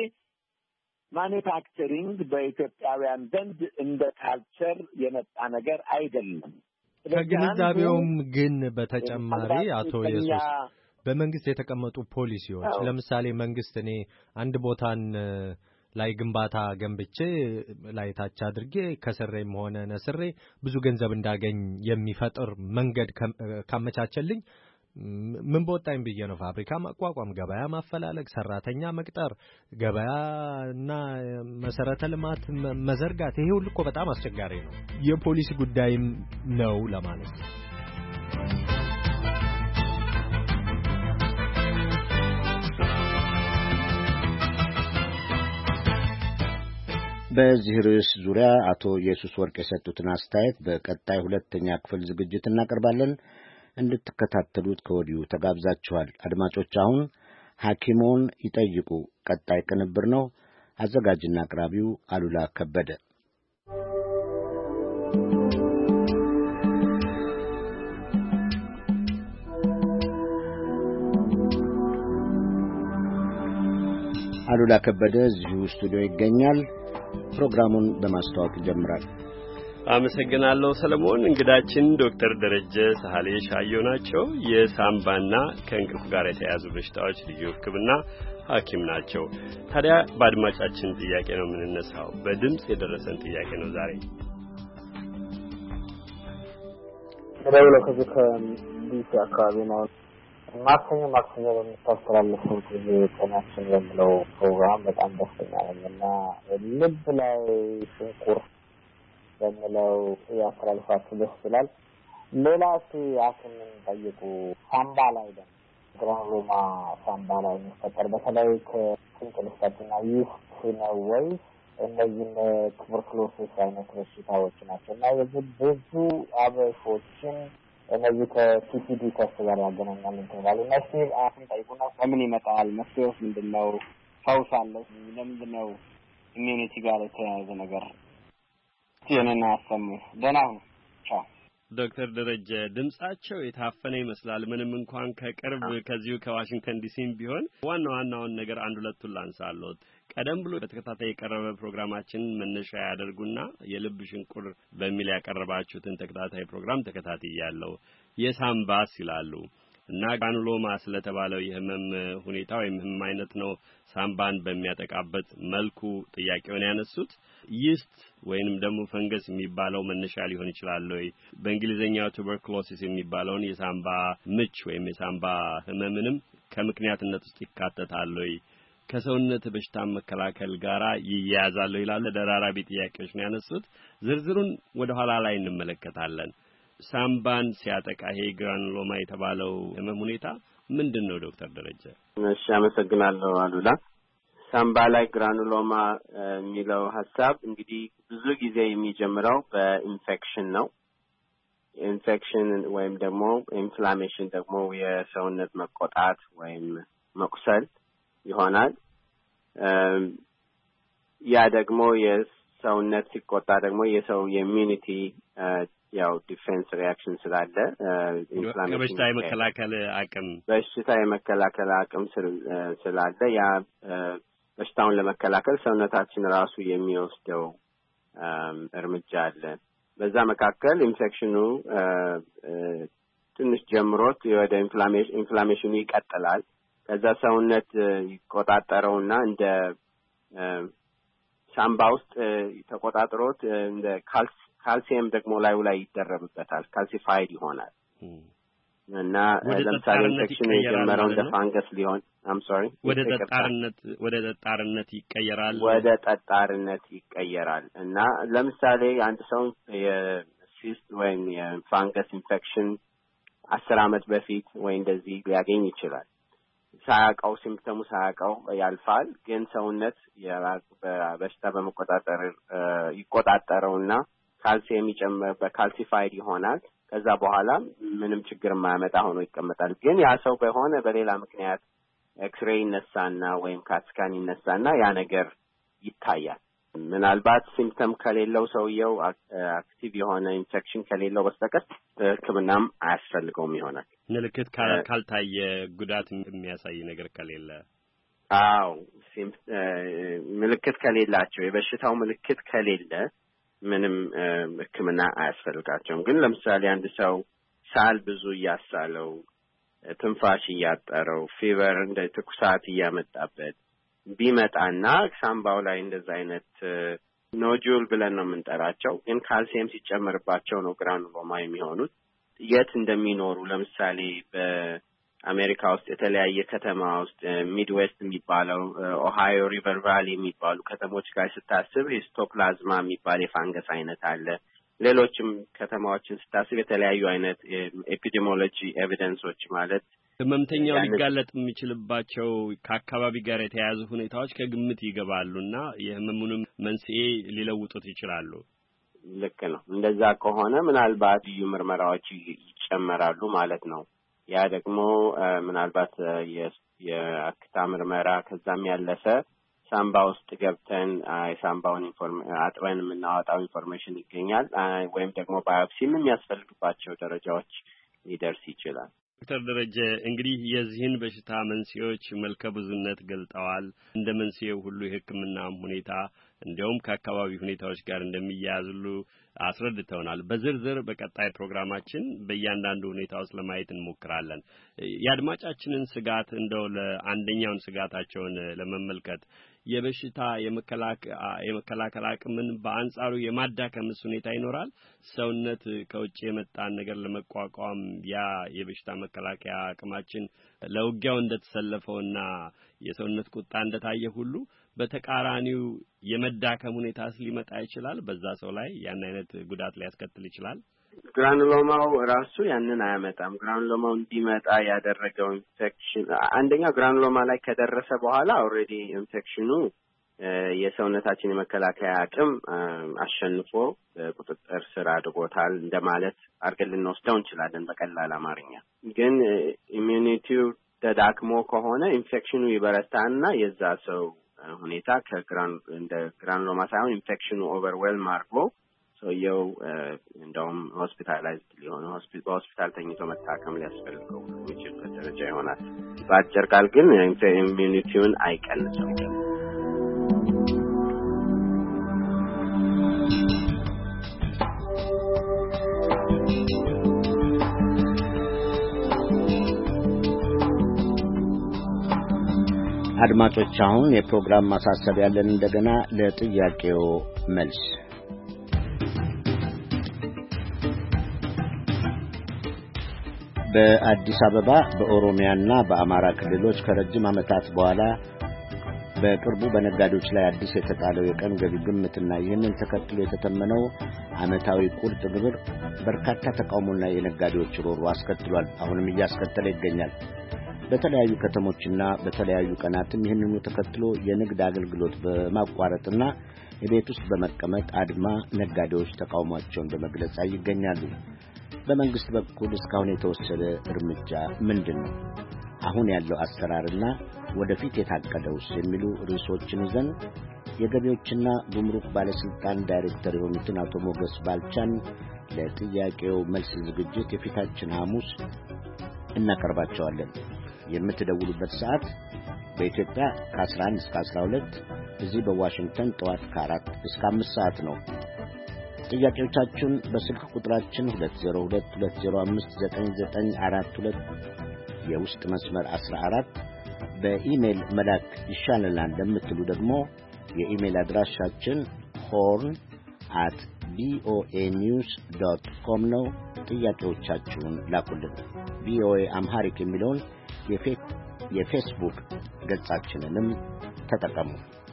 S7: ማኑፋክቸሪንግ በኢትዮጵያውያን ዘንድ እንደ ካልቸር የመጣ ነገር አይደለም።
S11: ከግንዛቤውም ግን በተጨማሪ አቶ ኢየሱስ በመንግስት የተቀመጡ ፖሊሲዎች ለምሳሌ መንግስት እኔ አንድ ቦታን ላይ ግንባታ ገንብቼ ላይ ታች አድርጌ ከስሬም ሆነ ነስሬ ብዙ ገንዘብ እንዳገኝ የሚፈጥር መንገድ ካመቻቸልኝ ምን በወጣኝ ብዬ ነው ፋብሪካ ማቋቋም ገበያ ማፈላለግ ሰራተኛ መቅጠር ገበያና መሰረተ ልማት መዘርጋት ይሄ ሁሉ እኮ በጣም አስቸጋሪ ነው የፖሊሲ ጉዳይም ነው ለማለት ነው
S2: በዚህ ርዕስ ዙሪያ አቶ ኢየሱስ ወርቅ የሰጡትን አስተያየት በቀጣይ ሁለተኛ ክፍል ዝግጅት እናቀርባለን እንድትከታተሉት ከወዲሁ ተጋብዛችኋል አድማጮች አሁን ሐኪሞን ይጠይቁ ቀጣይ ቅንብር ነው አዘጋጅና አቅራቢው አሉላ ከበደ አሉላ ከበደ እዚሁ ስቱዲዮ ይገኛል ፕሮግራሙን በማስተዋወቅ ጀምራል
S1: አመሰግናለሁ ሰለሞን እንግዳችን ዶክተር ደረጀ ሳህሌ ሻዮ ናቸው የሳምባና ከእንቅልፍ ጋር የተያያዙ በሽታዎች ልዩ ሕክምና ሐኪም ናቸው ታዲያ በአድማጫችን ጥያቄ ነው የምንነሳው በድምጽ የደረሰን ጥያቄ ነው ዛሬ
S16: ደውሎ ከዚህ አካባቢ ነው ማክሰኞ በሚታስተላልፈው ጤናችን በሚለው ፕሮግራም በጣም ደስተኛ ነኝና ልብ ላይ ሽንኩር በሚለው ያስተላልፋችሁ ደስ ይላል ሌላ ሐኪምን ጠይቁ ሳምባ ላይ ደግሞ ግራኑሎማ ሳምባ ላይ የሚፈጠር በተለይ ከእንቅልፋችንና ይህ ነው ወይ እነዚህ ቱበርኩሎሲስ አይነት በሽታዎች ናቸው እና ብዙ አበሾችን እነዚህ ከሲፒዲ ቴስት ጋር ያገናኛል እንተባለ ነፍስ አሁን ጠይቁና ከምን ይመጣል መፍትሄውስ ምንድነው ፈውስ አለው ለምንድነው ኢሚዩኒቲ ጋር የተያያዘ ነገር የነና አሰሙ ደህና ሁኑ ቻው
S1: ዶክተር ደረጀ ድምጻቸው የታፈነ ይመስላል ምንም እንኳን ከቅርብ ከዚሁ ከዋሽንግተን ዲሲም ቢሆን ዋናውን ነገር አንድ ሁለቱን ላንሳለሁት ቀደም ብሎ በተከታታይ የቀረበ ፕሮግራማችን መነሻ ያደርጉና የልብ ሽንቁር በሚል ያቀረባችሁትን ተከታታይ ፕሮግራም ተከታትያለሁ የሳምባስ ይላሉ እና ግራኑሎማ ስለተባለው የህመም ሁኔታ ወይም ህመም አይነት ነው ሳምባን በሚያጠቃበት መልኩ ጥያቄውን ያነሱት ይስት ወይንም ደግሞ ፈንገስ የሚባለው መነሻ ሊሆን ይችላል ወይ በእንግሊዘኛው ቱበርኩሎሲስ የሚባለውን የሳምባ ምች ወይም የሳምባ ህመምንም ከምክንያትነት ውስጥ ይካተታል ወይ ከሰውነት በሽታ መከላከል ጋራ ይያያዛል ይላል ደራራቢ ጥያቄዎች ነው ያነሱት ዝርዝሩን ወደ ኋላ ላይ እንመለከታለን ሳምባን ሲያጠቃ ይሄ ግራኑሎማ የተባለው ህመም ሁኔታ ምንድነው ዶክተር ደረጀ
S17: እሺ አመሰግናለሁ አሉላ ሳምባ ላይ ግራኑሎማ የሚለው ሐሳብ እንግዲህ ብዙ ጊዜ የሚጀምረው በኢንፌክሽን ነው ኢንፌክሽን ወይም ደግሞ ኢንፍላሜሽን ደግሞ የሰውነት መቆጣት ወይም መቁሰል ይሆናል ያ ደግሞ የሰውነት ሲቆጣ ደግሞ የሰው ኢሚዩኒቲ ያው ዲፌንስ ሪአክሽን ስላለ ኢንፍላሜሽን በሽታ የመከላከል አቅም ስላለ ያ በሽታውን ለመከላከል ሰውነታችን ራሱ የሚወስደው እርምጃ አለ በዛ መካከል ኢንፌክሽኑ ትንሽ ጀምሮት ወደ ኢንፍላሜሽኑ ይቀጥላል ከዛ ሰውነት ይቆጣጠረውና እንደ ሳምባ ውስጥ ተቆጣጥሮት እንደ ካልሲየም ደግሞ ላይ ይደረብበታል ካልሲፋይድ ይሆናል እና ለምሳሌ ኢንፌክሽን የጀመረው እንደ ፋንገስ ሊሆን ወደ ጠጣርነት ይቀየራል እና ለምሳሌ አንድ ሰው የሲስት ወይም የፋንገስ ኢንፌክሽን 10 አመት በፊት ወይ እንደዚህ ሊያገኝ ይችላል ሳያቀው ሲምፕተሙ ሳያቀው ያልፋል ግን ሰውነት በበሽታ በመቆጣጠር ይቆጣጠረውና ካልሲየም ይጨምር በካልሲፋይድ ይሆናል ከዛ በኋላ ምንም ችግር የማያመጣ ሆኖ ይቀመጣል ግን ያ ሰው በሆነ በሌላ ምክንያት ኤክስሬይ ይነሳና ወይም ካትስካን ይነሳና ያ ነገር ይታያል ምናልባት ሲምፕተም ከሌለው ሰውየው አክቲቭ የሆነ ኢንፌክሽን ከሌለው በስተቀር ሕክምናም አያስፈልገውም ይሆናል
S1: ምልክት ካልታየ ጉዳት የሚያሳይ ነገር ከሌለ
S17: ምልክት ከሌላቸው የበሽታው ምልክት ከሌለ ምንም ሕክምና አያስፈልጋቸውም። ግን ለምሳሌ አንድ ሰው ሳል ብዙ እያሳለው፣ ትንፋሽ እያጠረው፣ ፊቨር እንደ ትኩሳት እያመጣበት ቢመጣና ሳምባው ላይ እንደዛ አይነት ኖጁል ብለን ነው የምንጠራቸው፣ ግን ካልሲየም ሲጨመርባቸው ነው ግራኑሎማ የሚሆኑት። የት እንደሚኖሩ ለምሳሌ በአሜሪካ ውስጥ የተለያየ ከተማ ውስጥ ሚድዌስት የሚባለው ኦሃዮ ሪቨር ቫሊ የሚባሉ ከተሞች ጋር ስታስብ ሂስቶፕላዝማ የሚባል የፋንገስ አይነት አለ። ሌሎችም ከተማዎችን ስታስብ የተለያዩ አይነት ኤፒዲሞሎጂ ኤቪደንሶች ማለት
S1: ህመምተኛው ሊጋለጥ የሚችልባቸው ከአካባቢ ጋር የተያያዙ ሁኔታዎች ከግምት ይገባሉና የህመሙንም መንስኤ ሊለውጡት ይችላሉ።
S17: ልክ ነው። እንደዛ ከሆነ ምናልባት ልዩ ምርመራዎች ይጨመራሉ ማለት ነው። ያ ደግሞ ምናልባት የአክታ ምርመራ ከዛም ያለፈ ሳምባ ውስጥ ገብተን የሳምባውን አጥበን የምናወጣው ኢንፎርሜሽን ይገኛል። ወይም ደግሞ ባዮፕሲም የሚያስፈልግባቸው ደረጃዎች ሊደርስ ይችላል።
S1: ዶክተር ደረጀ እንግዲህ የዚህን በሽታ መንስኤዎች መልከ ብዙነት ገልጠዋል። እንደ መንስኤው ሁሉ የሕክምናም ሁኔታ እንዲያውም ከአካባቢ ሁኔታዎች ጋር እንደሚያያዝሉ አስረድተውናል። በዝርዝር በቀጣይ ፕሮግራማችን በእያንዳንዱ ሁኔታ ውስጥ ለማየት እንሞክራለን። የአድማጫችንን ስጋት እንደው ለአንደኛውን ስጋታቸውን ለመመልከት የበሽታ የመከላከል አቅምን በአንጻሩ የማዳከምስ ሁኔታ ይኖራል። ሰውነት ከውጭ የመጣን ነገር ለመቋቋም ያ የበሽታ መከላከያ አቅማችን ለውጊያው እንደተሰለፈውና የሰውነት ቁጣ እንደታየ ሁሉ በተቃራኒው የመዳከም ሁኔታስ ሊመጣ ይችላል። በዛ ሰው ላይ ያን አይነት ጉዳት ሊያስከትል ይችላል።
S17: ግራኑሎማው ራሱ ያንን አያመጣም። ግራኑሎማው እንዲመጣ ያደረገው ኢንፌክሽን አንደኛ ግራኑሎማ ላይ ከደረሰ በኋላ ኦልሬዲ ኢንፌክሽኑ የሰውነታችን የመከላከያ አቅም አሸንፎ ቁጥጥር ስር አድርጎታል እንደማለት አድርገን ልንወስደው እንችላለን በቀላል አማርኛ። ግን ኢሚዩኒቲው ተዳክሞ ከሆነ ኢንፌክሽኑ ይበረታና የዛ ሰው ሁኔታ እንደ ግራኑሎማ ሳይሆን ኢንፌክሽኑ ኦቨርዌልም አድርጎ ሰውየው እንደውም ሆስፒታላይዝድ ሊሆን በሆስፒታል ተኝቶ መታከም ሊያስፈልገው የሚችልበት ደረጃ ይሆናል። በአጭር ቃል ግን ኢሚዩኒቲውን አይቀንስም።
S2: አድማጮች አሁን የፕሮግራም ማሳሰቢያ ያለን እንደገና ለጥያቄው መልስ በአዲስ አበባ በኦሮሚያና በአማራ ክልሎች ከረጅም ዓመታት በኋላ በቅርቡ በነጋዴዎች ላይ አዲስ የተጣለው የቀን ገቢ ግምትና ይህንን ተከትሎ የተተመነው ዓመታዊ ቁርጥ ግብር በርካታ ተቃውሞና የነጋዴዎች ሮሮ አስከትሏል። አሁንም እያስከተለ ይገኛል። በተለያዩ ከተሞችና በተለያዩ ቀናትም ይህንኑ ተከትሎ የንግድ አገልግሎት በማቋረጥና የቤት ውስጥ በመቀመጥ አድማ ነጋዴዎች ተቃውሟቸውን በመግለጽ ይገኛሉ። በመንግስት በኩል እስካሁን የተወሰደ እርምጃ ምንድን ነው? አሁን ያለው አሰራርና ወደፊት የታቀደውስ የሚሉ ርዕሶችን ይዘን የገቢዎችና ጉምሩክ ባለስልጣን ዳይሬክተር የሆኑትን አቶ ሞገስ ባልቻን ለጥያቄው መልስ ዝግጅት የፊታችን ሐሙስ እናቀርባቸዋለን። የምትደውሉበት ሰዓት በኢትዮጵያ ከ11 እስከ 12፣ እዚህ በዋሽንግተን ጠዋት ከ4 እስከ 5 ሰዓት ነው። ጥያቄዎቻችሁን በስልክ ቁጥራችን 2022059942 የውስጥ መስመር 14 በኢሜል መላክ ይሻለናል ለምትሉ ደግሞ የኢሜል አድራሻችን horn@voanews.com ነው። ጥያቄዎቻችሁን ላኩልን። ቪኦኤ አምሃሪክ የሚለውን የፌስቡክ ገጻችንንም ተጠቀሙ።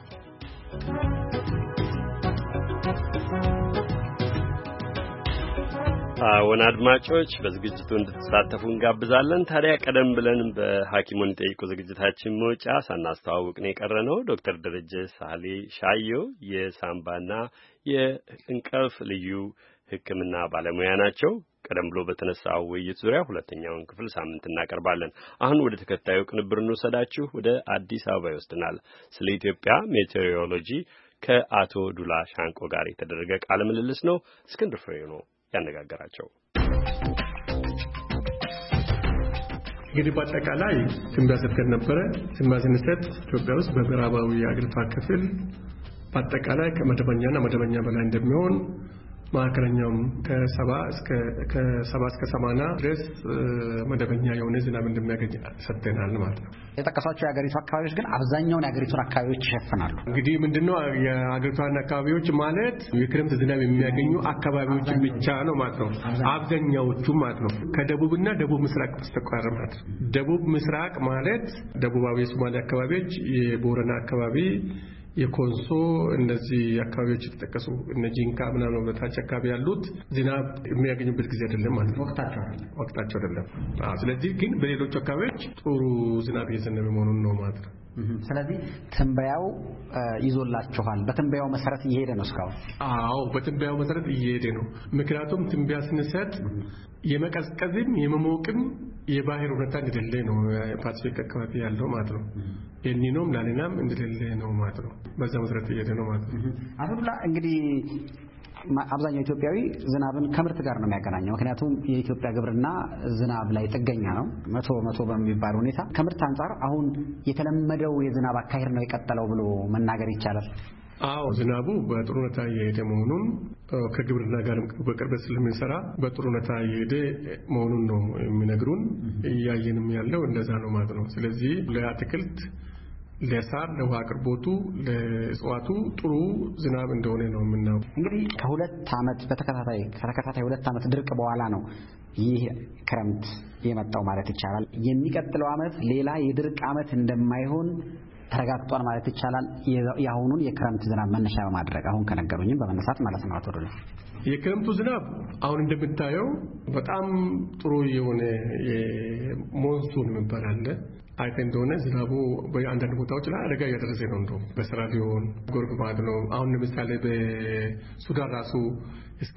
S1: አዎን አድማጮች በዝግጅቱ እንድትሳተፉ እንጋብዛለን። ታዲያ ቀደም ብለን በሐኪሙን ጠይቁ ዝግጅታችን መውጫ ሳናስተዋውቅ ነው የቀረነው። ዶክተር ደረጀ ሳህሌ ሻዮ የሳምባና የእንቅልፍ ልዩ ሕክምና ባለሙያ ናቸው። ቀደም ብሎ በተነሳው ውይይት ዙሪያ ሁለተኛውን ክፍል ሳምንት እናቀርባለን። አሁን ወደ ተከታዩ ቅንብር እንወሰዳችሁ። ወደ አዲስ አበባ ይወስድናል። ስለ ኢትዮጵያ ሜቴዎሮሎጂ ከአቶ ዱላ ሻንቆ ጋር የተደረገ ቃለ ምልልስ ነው። እስክንድር ፍሬው ነው ያነጋገራቸው።
S18: እንግዲህ በአጠቃላይ ትንበያ ሰርተን ነበረ። ትንበያ ስንሰጥ ኢትዮጵያ ውስጥ በምዕራባዊ የአገሪቷ ክፍል በአጠቃላይ ከመደበኛና መደበኛ በላይ እንደሚሆን ማዕከለኛውም ከ70 እስከ 80 ድረስ መደበኛ የሆነ ዝናብ እንደሚያገኝ ሰጥተናል ማለት ነው።
S8: የጠቀሷቸው የአገሪቱ አካባቢዎች ግን አብዛኛውን የአገሪቱን አካባቢዎች ይሸፍናሉ።
S18: እንግዲህ ምንድነው የአገሪቷን አካባቢዎች ማለት የክረምት ዝናብ የሚያገኙ አካባቢዎች ብቻ ነው ማለት ነው። አብዛኛዎቹ ማለት ነው ከደቡብና ደቡብ ምስራቅ በስተቀር ማለት ነው። ደቡብ ምስራቅ ማለት ደቡባዊ ሶማሌ አካባቢዎች፣ የቦረና አካባቢ፣ የኮንሶ እነዚህ አካባቢዎች ተጠቀሱ እነ ጂንካ ምናምን በታች አካባቢ ያሉት ዝናብ የሚያገኙበት ጊዜ አይደለም ማለት ነው። ወቅታቸው አይደለም። ስለዚህ ግን በሌሎች አካባቢዎች ጥሩ ዝናብ እየዘነበ መሆኑን ነው ማለት ነው።
S8: ስለዚህ ትንበያው ይዞላችኋል። በትንበያው መሰረት እየሄደ ነው እስካሁን?
S18: አዎ በትንበያው መሰረት እየሄደ ነው። ምክንያቱም ትንበያ ስንሰጥ የመቀዝቀዝም የመሞቅም የባህር ሁኔታ እንደሌለ ነው ፓሲፊክ አካባቢ ያለው ማለት ነው። ኤልኒኖም ላኒናም እንደሌለ ነው ማለት ነው። በዛ መሰረት እየሄደ ነው ማለት ነው።
S8: አሁንላ እንግዲህ አብዛኛው ኢትዮጵያዊ ዝናብን ከምርት ጋር ነው የሚያገናኘው። ምክንያቱም የኢትዮጵያ ግብርና ዝናብ ላይ ጥገኛ ነው 100% በሚባል ሁኔታ። ከምርት አንጻር አሁን የተለመደው የዝናብ አካሄድ ነው የቀጠለው ብሎ መናገር ይቻላል?
S18: አዎ ዝናቡ በጥሩ ሁኔታ እየሄደ መሆኑን ከግብርና ጋር በቅርበት ስለምንሰራ በጥሩ ሁኔታ እየሄደ መሆኑን ነው የሚነግሩን። እያየንም ያለው እንደዛ ነው ማለት ነው። ስለዚህ ለአትክልት፣ ለሳር፣ ለውሃ አቅርቦቱ፣ ለእጽዋቱ ጥሩ ዝናብ እንደሆነ ነው የምናውቀው።
S8: እንግዲህ ከ2 ዓመት ተከታታይ 2 ዓመት ድርቅ በኋላ ነው ይህ ክረምት የመጣው ማለት ይቻላል። የሚቀጥለው ዓመት ሌላ የድርቅ ዓመት እንደማይሆን ተረጋግጧል ማለት ይቻላል። የአሁኑን የክረምት ዝናብ መነሻ በማድረግ አሁን ከነገሩኝም በመነሳት ማለት ነው። አቶ ዱላ
S18: የክረምቱ ዝናብ አሁን እንደምታየው በጣም ጥሩ የሆነ የሞንሱን የሚባል አለ። አይተ እንደሆነ ዝናቡ በአንዳንድ ቦታዎች ላይ አደጋ እያደረሰ ነው። እንደውም በሰራሊዮን ጎርፍ ማለት ነው። አሁን ለምሳሌ በሱዳን ራሱ እስከ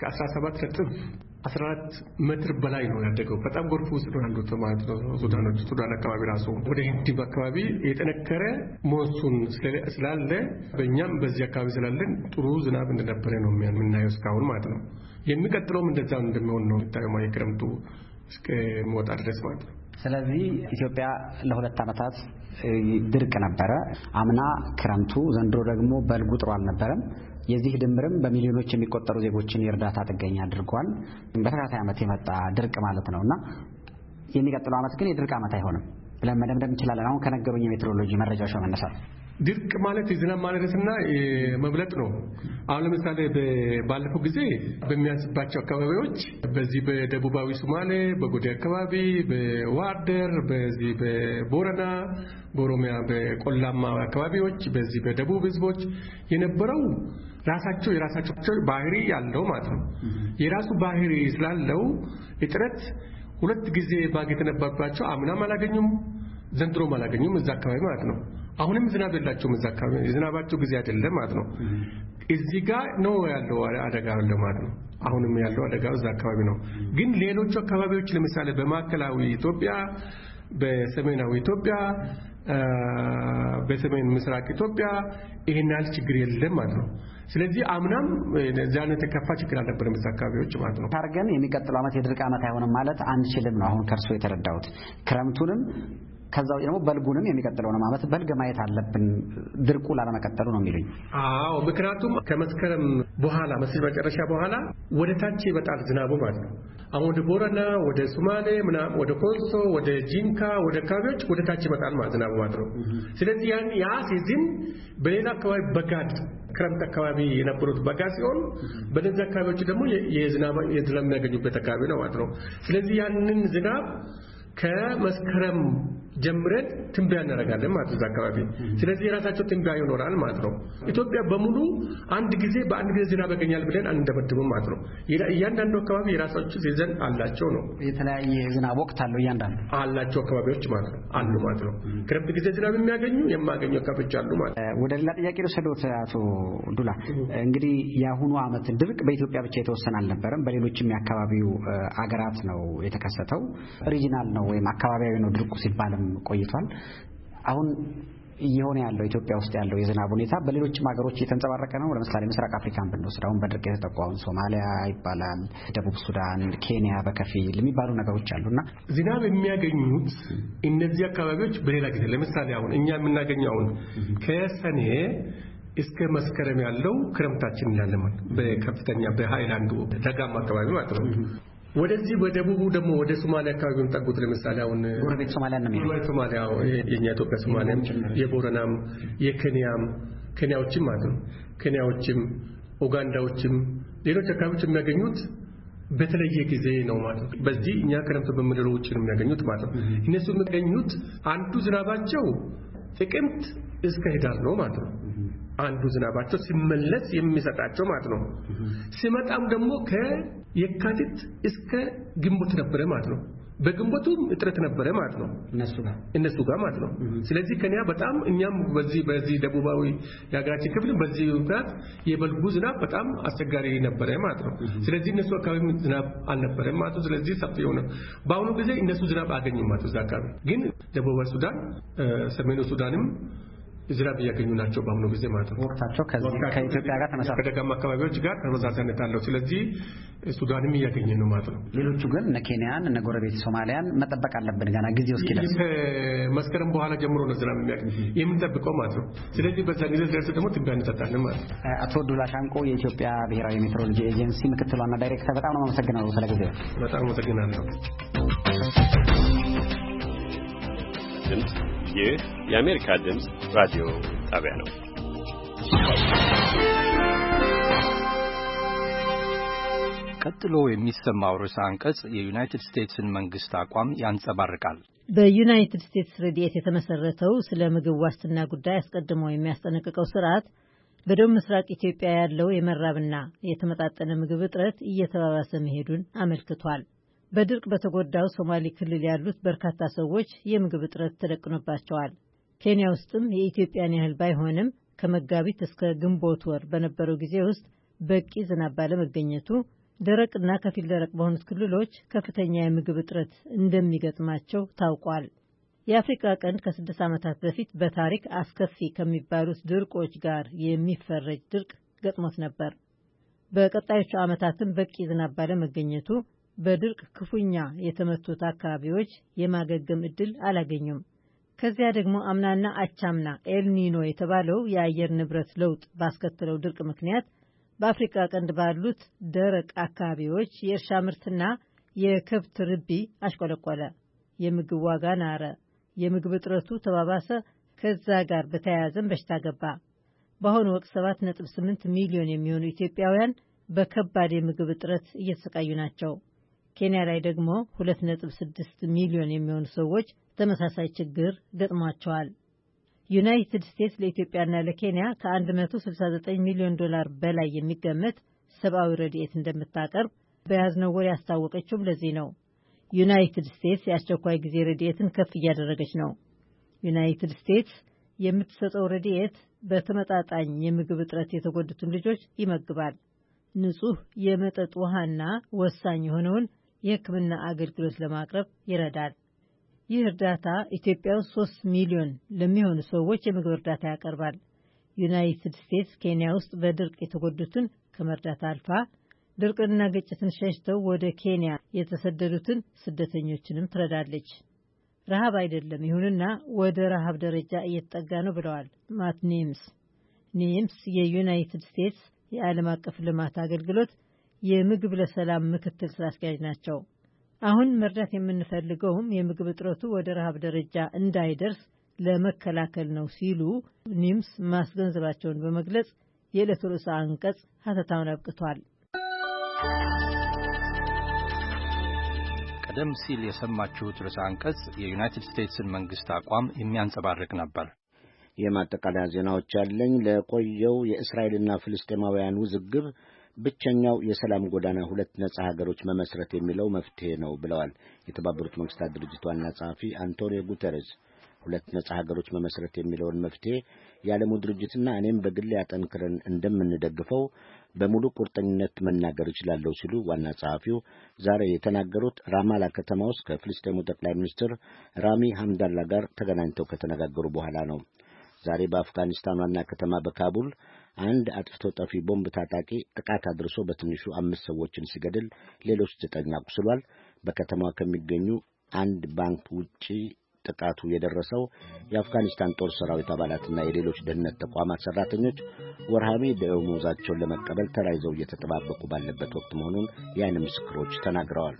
S18: 14 ሜትር በላይ ነው ያደገው። በጣም ጎርፍ ውስጥ ነው ያሉት ማለት ነው ሱዳኖች። ሱዳን አካባቢ ራሱ ወደ ህንድ አካባቢ የጠነከረ ሞንሱን ስላለ በእኛም በዚህ አካባቢ ስላለን ጥሩ ዝናብ እንደነበረ ነው የምናየው እስካሁን ማለት ነው። የሚቀጥለውም እንደዛ እንደሚሆን ነው የሚታየው የክረምቱ እስከ ሞጣ ድረስ ማለት ነው።
S8: ስለዚህ ኢትዮጵያ ለ2 ዓመታት ድርቅ ነበረ። አምና ክረምቱ፣ ዘንድሮ ደግሞ በልጉ ጥሩ አልነበረም። የዚህ ድምርም በሚሊዮኖች የሚቆጠሩ ዜጎችን የእርዳታ ጥገኛ አድርጓል። በተከታታይ ዓመት የመጣ ድርቅ ማለት ነውና የሚቀጥለው ዓመት ግን የድርቅ ዓመት አይሆንም ብለን መደምደም እንችላለን። አሁን ከነገሩኝ የሜትሮሎጂ መረጃዎች በመነሳት
S18: ድርቅ ማለት የዝናብ ማለትና መብለጥ ነው። አሁን ለምሳሌ ባለፈው ጊዜ በሚያንስባቸው አካባቢዎች በዚህ በደቡባዊ ሶማሌ፣ በጎዴ አካባቢ፣ በዋርደር፣ በዚህ በቦረና፣ በኦሮሚያ በቆላማ አካባቢዎች፣ በዚህ በደቡብ ህዝቦች የነበረው የራሳቸው ባህሪ ያለው ማለት ነው። የራሱ ባህሪ ስላለው እጥረት 2 ጊዜ ማግኘት የነበረባቸው አምናም አላገኙም፣ ዘንድሮም አላገኙም እዛ አካባቢ ማለት ነው። አሁንም ዝናብ የላቸውም እዛ አካባቢ። የዝናባቸው ጊዜ አይደለም ማለት ነው። እዚህ ጋር ነው ያለው አደጋ ያለው ማለት ነው። አሁንም ያለው አደጋ እዛ አካባቢ ነው። ግን ሌሎቹ አካባቢዎች ለምሳሌ በማዕከላዊ ኢትዮጵያ፣ በሰሜናዊ ኢትዮጵያ፣ በሰሜን ምስራቅ ኢትዮጵያ ይሄን ያህል ችግር የለም ማለት ነው። ስለዚህ አምናም ዛኔ ተከፋ ችግር አልነበረም እዛ አካባቢዎች ማለት ነው።
S8: ታርገን የሚቀጥለው ዓመት የድርቅ ዓመት አይሆንም ማለት አንችልም ነው አሁን ከርሶ የተረዳሁት። ክረምቱንም ከዛው ደግሞ በልጉንም የሚቀጥለውን ዓመት በልግ ማየት አለብን ድርቁ ላለመቀጠሉ ነው የሚሉኝ።
S18: አዎ ምክንያቱም ከመስከረም በኋላ መጨረሻ በኋላ ወደ ታች ይመጣል ዝናቡ ማለት ነው። አሁን ወደ ቦረና፣ ወደ ሶማሌ ምናምን፣ ወደ ኮንሶ፣ ወደ ጂንካ፣ ወደ አካባቢዎች ወደ ታች ይመጣል ማለት ዝናቡ ማለት ነው። ስለዚህ ያ ሲዝን በሌላ አካባቢ በጋድ ክረምት አካባቢ የነበሩት በጋ ሲሆን በነዛ አካባቢዎች ደግሞ የዝናብ የሚያገኙበት አካባቢ ነው ማለት ነው። ስለዚህ ያንን ዝናብ ከመስከረም ጀምረን ትንበያ እናደርጋለን ማለት ነው አካባቢ። ስለዚህ የራሳቸው ትንበያ ይኖራል ማለት ነው። ኢትዮጵያ በሙሉ በአንድ ጊዜ ዝናብ ያገኛል ብለን አንደመድብም ማለት ነው። እያንዳንዱ አካባቢ የራሳቸው ሲዘን አላቸው ነው።
S8: የተለያየ ዝናብ ወቅት አለው እያንዳንዱ
S18: አላቸው አካባቢዎች ማለት ነው አሉ ማለት ነው። ክረምት ጊዜ ዝናብ የሚያገኙ የማያገኙ አካባቢዎች አሉ ማለት ነው።
S8: ወደ ሌላ ጥያቄ ልውሰዶት አቶ ዱላ። እንግዲህ የአሁኑ ዓመት ድርቅ በኢትዮጵያ ብቻ የተወሰነ አልነበረም። በሌሎችም የአካባቢው አገራት ነው የተከሰተው። ሪጂናል ነው ወይም አካባቢያዊ ነው ድርቁ ሲባልም ቆይቷል። አሁን እየሆነ ያለው ኢትዮጵያ ውስጥ ያለው የዝናብ ሁኔታ በሌሎችም ሀገሮች እየተንጸባረቀ ነው። ለምሳሌ ምስራቅ አፍሪካን ብንወስድ አሁን በድርቅ የተጠቋውን ሶማሊያ ይባላል፣ ደቡብ ሱዳን፣ ኬንያ በከፊል የሚባሉ ነገሮች አሉና
S18: ዝናብ የሚያገኙት እነዚህ አካባቢዎች በሌላ ጊዜ ለምሳሌ አሁን እኛ የምናገኘው ከሰኔ እስከ መስከረም ያለው ክረምታችን እንላለን በከፍተኛ በሃይላንዱ ደጋማ አካባቢ ማለት ነው። ወደዚህ በደቡቡ ደግሞ ወደ ሶማሊያ አካባቢ እንጠጉት ለምሳሌ አሁን
S8: ጎረቤት ሶማሊያ ነው የሚለው
S18: ሶማሊያ የኛ ኢትዮጵያ ሶማሊያም የቦረናም ኬንያዎችም ማለት ነው ኬንያዎችም ኡጋንዳዎችም ሌሎች አካባቢዎች የሚያገኙት በተለየ ጊዜ ነው ማለት ነው። በዚህ እኛ ክረምት በምድር ውጭ ነው የሚያገኙት ማለት ነው። እነሱ የሚያገኙት አንዱ ዝናባቸው ጥቅምት እስከ ህዳር ነው ማለት ነው። አንዱ ዝናባቸው ሲመለስ የሚሰጣቸው ማለት ነው። ሲመጣም ደግሞ ከየካቲት እስከ ግንቦት ነበር ማለት ነው። በግንቦቱም እጥረት ነበር ማለት ነው እነሱ ጋር ማለት ነው። ስለዚህ ከኛ በጣም እኛም በዚህ ደቡባዊ የሀገራችን ክፍል በዚህ ምክንያት የበልጉ ዝናብ በጣም አስቸጋሪ ነበር ማለት ነው። ስለዚህ እነሱ አካባቢ ዝናብ አልነበረም ማለት ነው። ስለዚህ ሰፊ የሆነ በአሁኑ ጊዜ እነሱ ዝናብ አገኙ ማለት ነው። አካባቢ ግን ደቡባዊ ሱዳን ሰሜኑ ሱዳንም ዝናብ ያገኙ ናቸው በአሁኑ ጊዜ ማለት ነው።
S8: ወቅታቸው ከኢትዮጵያ ጋር ተመሳሳይ
S18: ከደጋማ አካባቢዎች ጋር ተመሳሳይነት አለው። ስለዚህ ሱዳንም ያገኘ ነው ማለት ነው።
S8: ሌሎቹ ግን እነ ኬንያን እነ ጎረቤት ሶማሊያን መጠበቅ አለብን ገና ጊዜው እስኪደርስ
S18: መስከረም በኋላ ጀምሮ ነው ዝናብ የምንጠብቀው ማለት ነው። ስለዚህ በዛ ጊዜ ድረስ ደግሞ ትንቢያ እንሰጣለን ማለት ነው።
S8: አቶ ዱላ ሻንቆ የኢትዮጵያ ብሔራዊ ሜትሮሎጂ ኤጀንሲ ምክትል ዋና ዳይሬክተር በጣም ነው አመሰግናለሁ ስለ ጊዜው።
S18: በጣም አመሰግናለሁ።
S1: ይህ የአሜሪካ ድምፅ ራዲዮ ጣቢያ ነው።
S19: ቀጥሎ የሚሰማው ርዕሰ አንቀጽ የዩናይትድ ስቴትስን መንግስት አቋም ያንጸባርቃል።
S6: በዩናይትድ ስቴትስ ረድኤት የተመሰረተው ስለ ምግብ ዋስትና ጉዳይ አስቀድሞ የሚያስጠነቅቀው ስርዓት በደቡብ ምስራቅ ኢትዮጵያ ያለው የመራብና የተመጣጠነ ምግብ እጥረት እየተባባሰ መሄዱን አመልክቷል። በድርቅ በተጎዳው ሶማሌ ክልል ያሉት በርካታ ሰዎች የምግብ እጥረት ተደቅኖባቸዋል። ኬንያ ውስጥም የኢትዮጵያን ያህል ባይሆንም ከመጋቢት እስከ ግንቦት ወር በነበረው ጊዜ ውስጥ በቂ ዝናብ ባለመገኘቱ ደረቅና ከፊል ደረቅ በሆኑት ክልሎች ከፍተኛ የምግብ እጥረት እንደሚገጥማቸው ታውቋል። የአፍሪካ ቀንድ ከ6 ዓመታት በፊት በታሪክ አስከፊ ከሚባሉት ድርቆች ጋር የሚፈረጅ ድርቅ ገጥሞት ነበር። በቀጣዮቹ ዓመታትም በቂ ዝናብ ባለመገኘቱ በድርቅ ክፉኛ የተመቱት አካባቢዎች የማገገም ዕድል አላገኙም። ከዚያ ደግሞ አምናና አቻምና ኤልኒኖ የተባለው የአየር ንብረት ለውጥ ባስከተለው ድርቅ ምክንያት በአፍሪካ ቀንድ ባሉት ደረቅ አካባቢዎች የእርሻ ምርትና የከብት ርቢ አሽቆለቆለ፣ የምግብ ዋጋ ናረ፣ የምግብ እጥረቱ ተባባሰ። ከዛ ጋር በተያያዘም በሽታ ገባ። በአሁኑ ወቅት 7.8 ሚሊዮን የሚሆኑ ኢትዮጵያውያን በከባድ የምግብ እጥረት እየተሰቃዩ ናቸው። ኬንያ ላይ ደግሞ 2.6 ሚሊዮን የሚሆኑ ሰዎች ተመሳሳይ ችግር ገጥሟቸዋል። ዩናይትድ ስቴትስ ለኢትዮጵያና ለኬንያ ከ169 ሚሊዮን ዶላር በላይ የሚገመት ሰብአዊ ረድኤት እንደምታቀርብ በያዝነው ወር ያስታወቀችውም ለዚህ ነው። ዩናይትድ ስቴትስ የአስቸኳይ ጊዜ ረድኤትን ከፍ እያደረገች ነው። ዩናይትድ ስቴትስ የምትሰጠው ረድኤት በተመጣጣኝ የምግብ እጥረት የተጎዱትን ልጆች ይመግባል፣ ንጹህ የመጠጥ ውሃና ወሳኝ የሆነውን የሕክምና አገልግሎት ለማቅረብ ይረዳል። ይህ እርዳታ ኢትዮጵያ ውስጥ 3 ሚሊዮን ለሚሆኑ ሰዎች የምግብ እርዳታ ያቀርባል። ዩናይትድ ስቴትስ ኬንያ ውስጥ በድርቅ የተጎዱትን ከመርዳት አልፋ ድርቅንና ግጭትን ሸሽተው ወደ ኬንያ የተሰደዱትን ስደተኞችንም ትረዳለች። ረሃብ አይደለም፣ ይሁንና ወደ ረሃብ ደረጃ እየተጠጋ ነው ብለዋል ማት ኒምስ የዩናይትድ ስቴትስ የዓለም አቀፍ ልማት አገልግሎት የምግብ ለሰላም ምክትል ስራ አስኪያጅ ናቸው። አሁን መርዳት የምንፈልገውም የምግብ እጥረቱ ወደ ረሃብ ደረጃ እንዳይደርስ ለመከላከል ነው ሲሉ ኒምስ ማስገንዘባቸውን በመግለጽ የዕለቱ ርዕሰ አንቀጽ ሀተታውን አብቅቷል።
S19: ቀደም ሲል የሰማችሁት ርዕሰ አንቀጽ የዩናይትድ ስቴትስን መንግስት አቋም የሚያንጸባርቅ ነበር።
S2: የማጠቃለያ ዜናዎች ያለኝ ለቆየው የእስራኤልና ፍልስጤማውያን ውዝግብ ብቸኛው የሰላም ጎዳና 2 ነጻ ሀገሮች መመስረት የሚለው መፍትሄ ነው ብለዋል የተባበሩት መንግስታት ድርጅት ዋና ጸሐፊ አንቶኒዮ ጉተሬስ። 2 ነጻ ሀገሮች መመስረት የሚለውን መፍትሄ የዓለሙ ድርጅትና እኔም በግሌ አጠንክረን እንደምንደግፈው በሙሉ ቁርጠኝነት መናገር እችላለሁ ሲሉ ዋና ጸሐፊው ዛሬ የተናገሩት ራማላ ከተማ ውስጥ ከፍልስጤሙ ጠቅላይ ሚኒስትር ራሚ ሐምዳላ ጋር ተገናኝተው ከተነጋገሩ በኋላ ነው። ዛሬ በአፍጋኒስታን ዋና ከተማ በካቡል አንድ አጥፍቶ ጠፊ ቦምብ ታጣቂ ጥቃት አድርሶ በትንሹ 5 ሰዎችን ሲገድል ሌሎች 9 አቁስሏል። በከተማዋ ከሚገኙ አንድ ባንክ ውጪ ጥቃቱ የደረሰው የአፍጋኒስታን ጦር ሰራዊት አባላትና የሌሎች ደህንነት ተቋማት ሰራተኞች ወርሃዊ ደመወዛቸውን ለመቀበል ተራይዘው እየተጠባበቁ ባለበት ወቅት መሆኑን የዓይን ምስክሮች ተናግረዋል።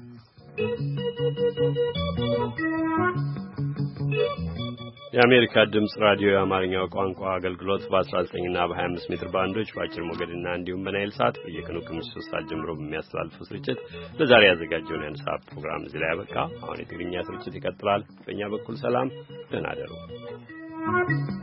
S1: የአሜሪካ ድምጽ ራዲዮ የአማርኛው ቋንቋ አገልግሎት በ19 እና በ25 ሜትር ባንዶች በአጭር ሞገድና እንዲሁም በናይል ሳት በየቀኑ ከምሽቱ 3 ሰዓት ጀምሮ በሚያስተላልፈው ስርጭት ለዛሬ ያዘጋጀውን የአንድ ሰዓት ፕሮግራም እዚህ ላይ ያበቃ። አሁን የትግርኛ ስርጭት ይቀጥላል። በእኛ በኩል ሰላም፣ ደህና እደሩ።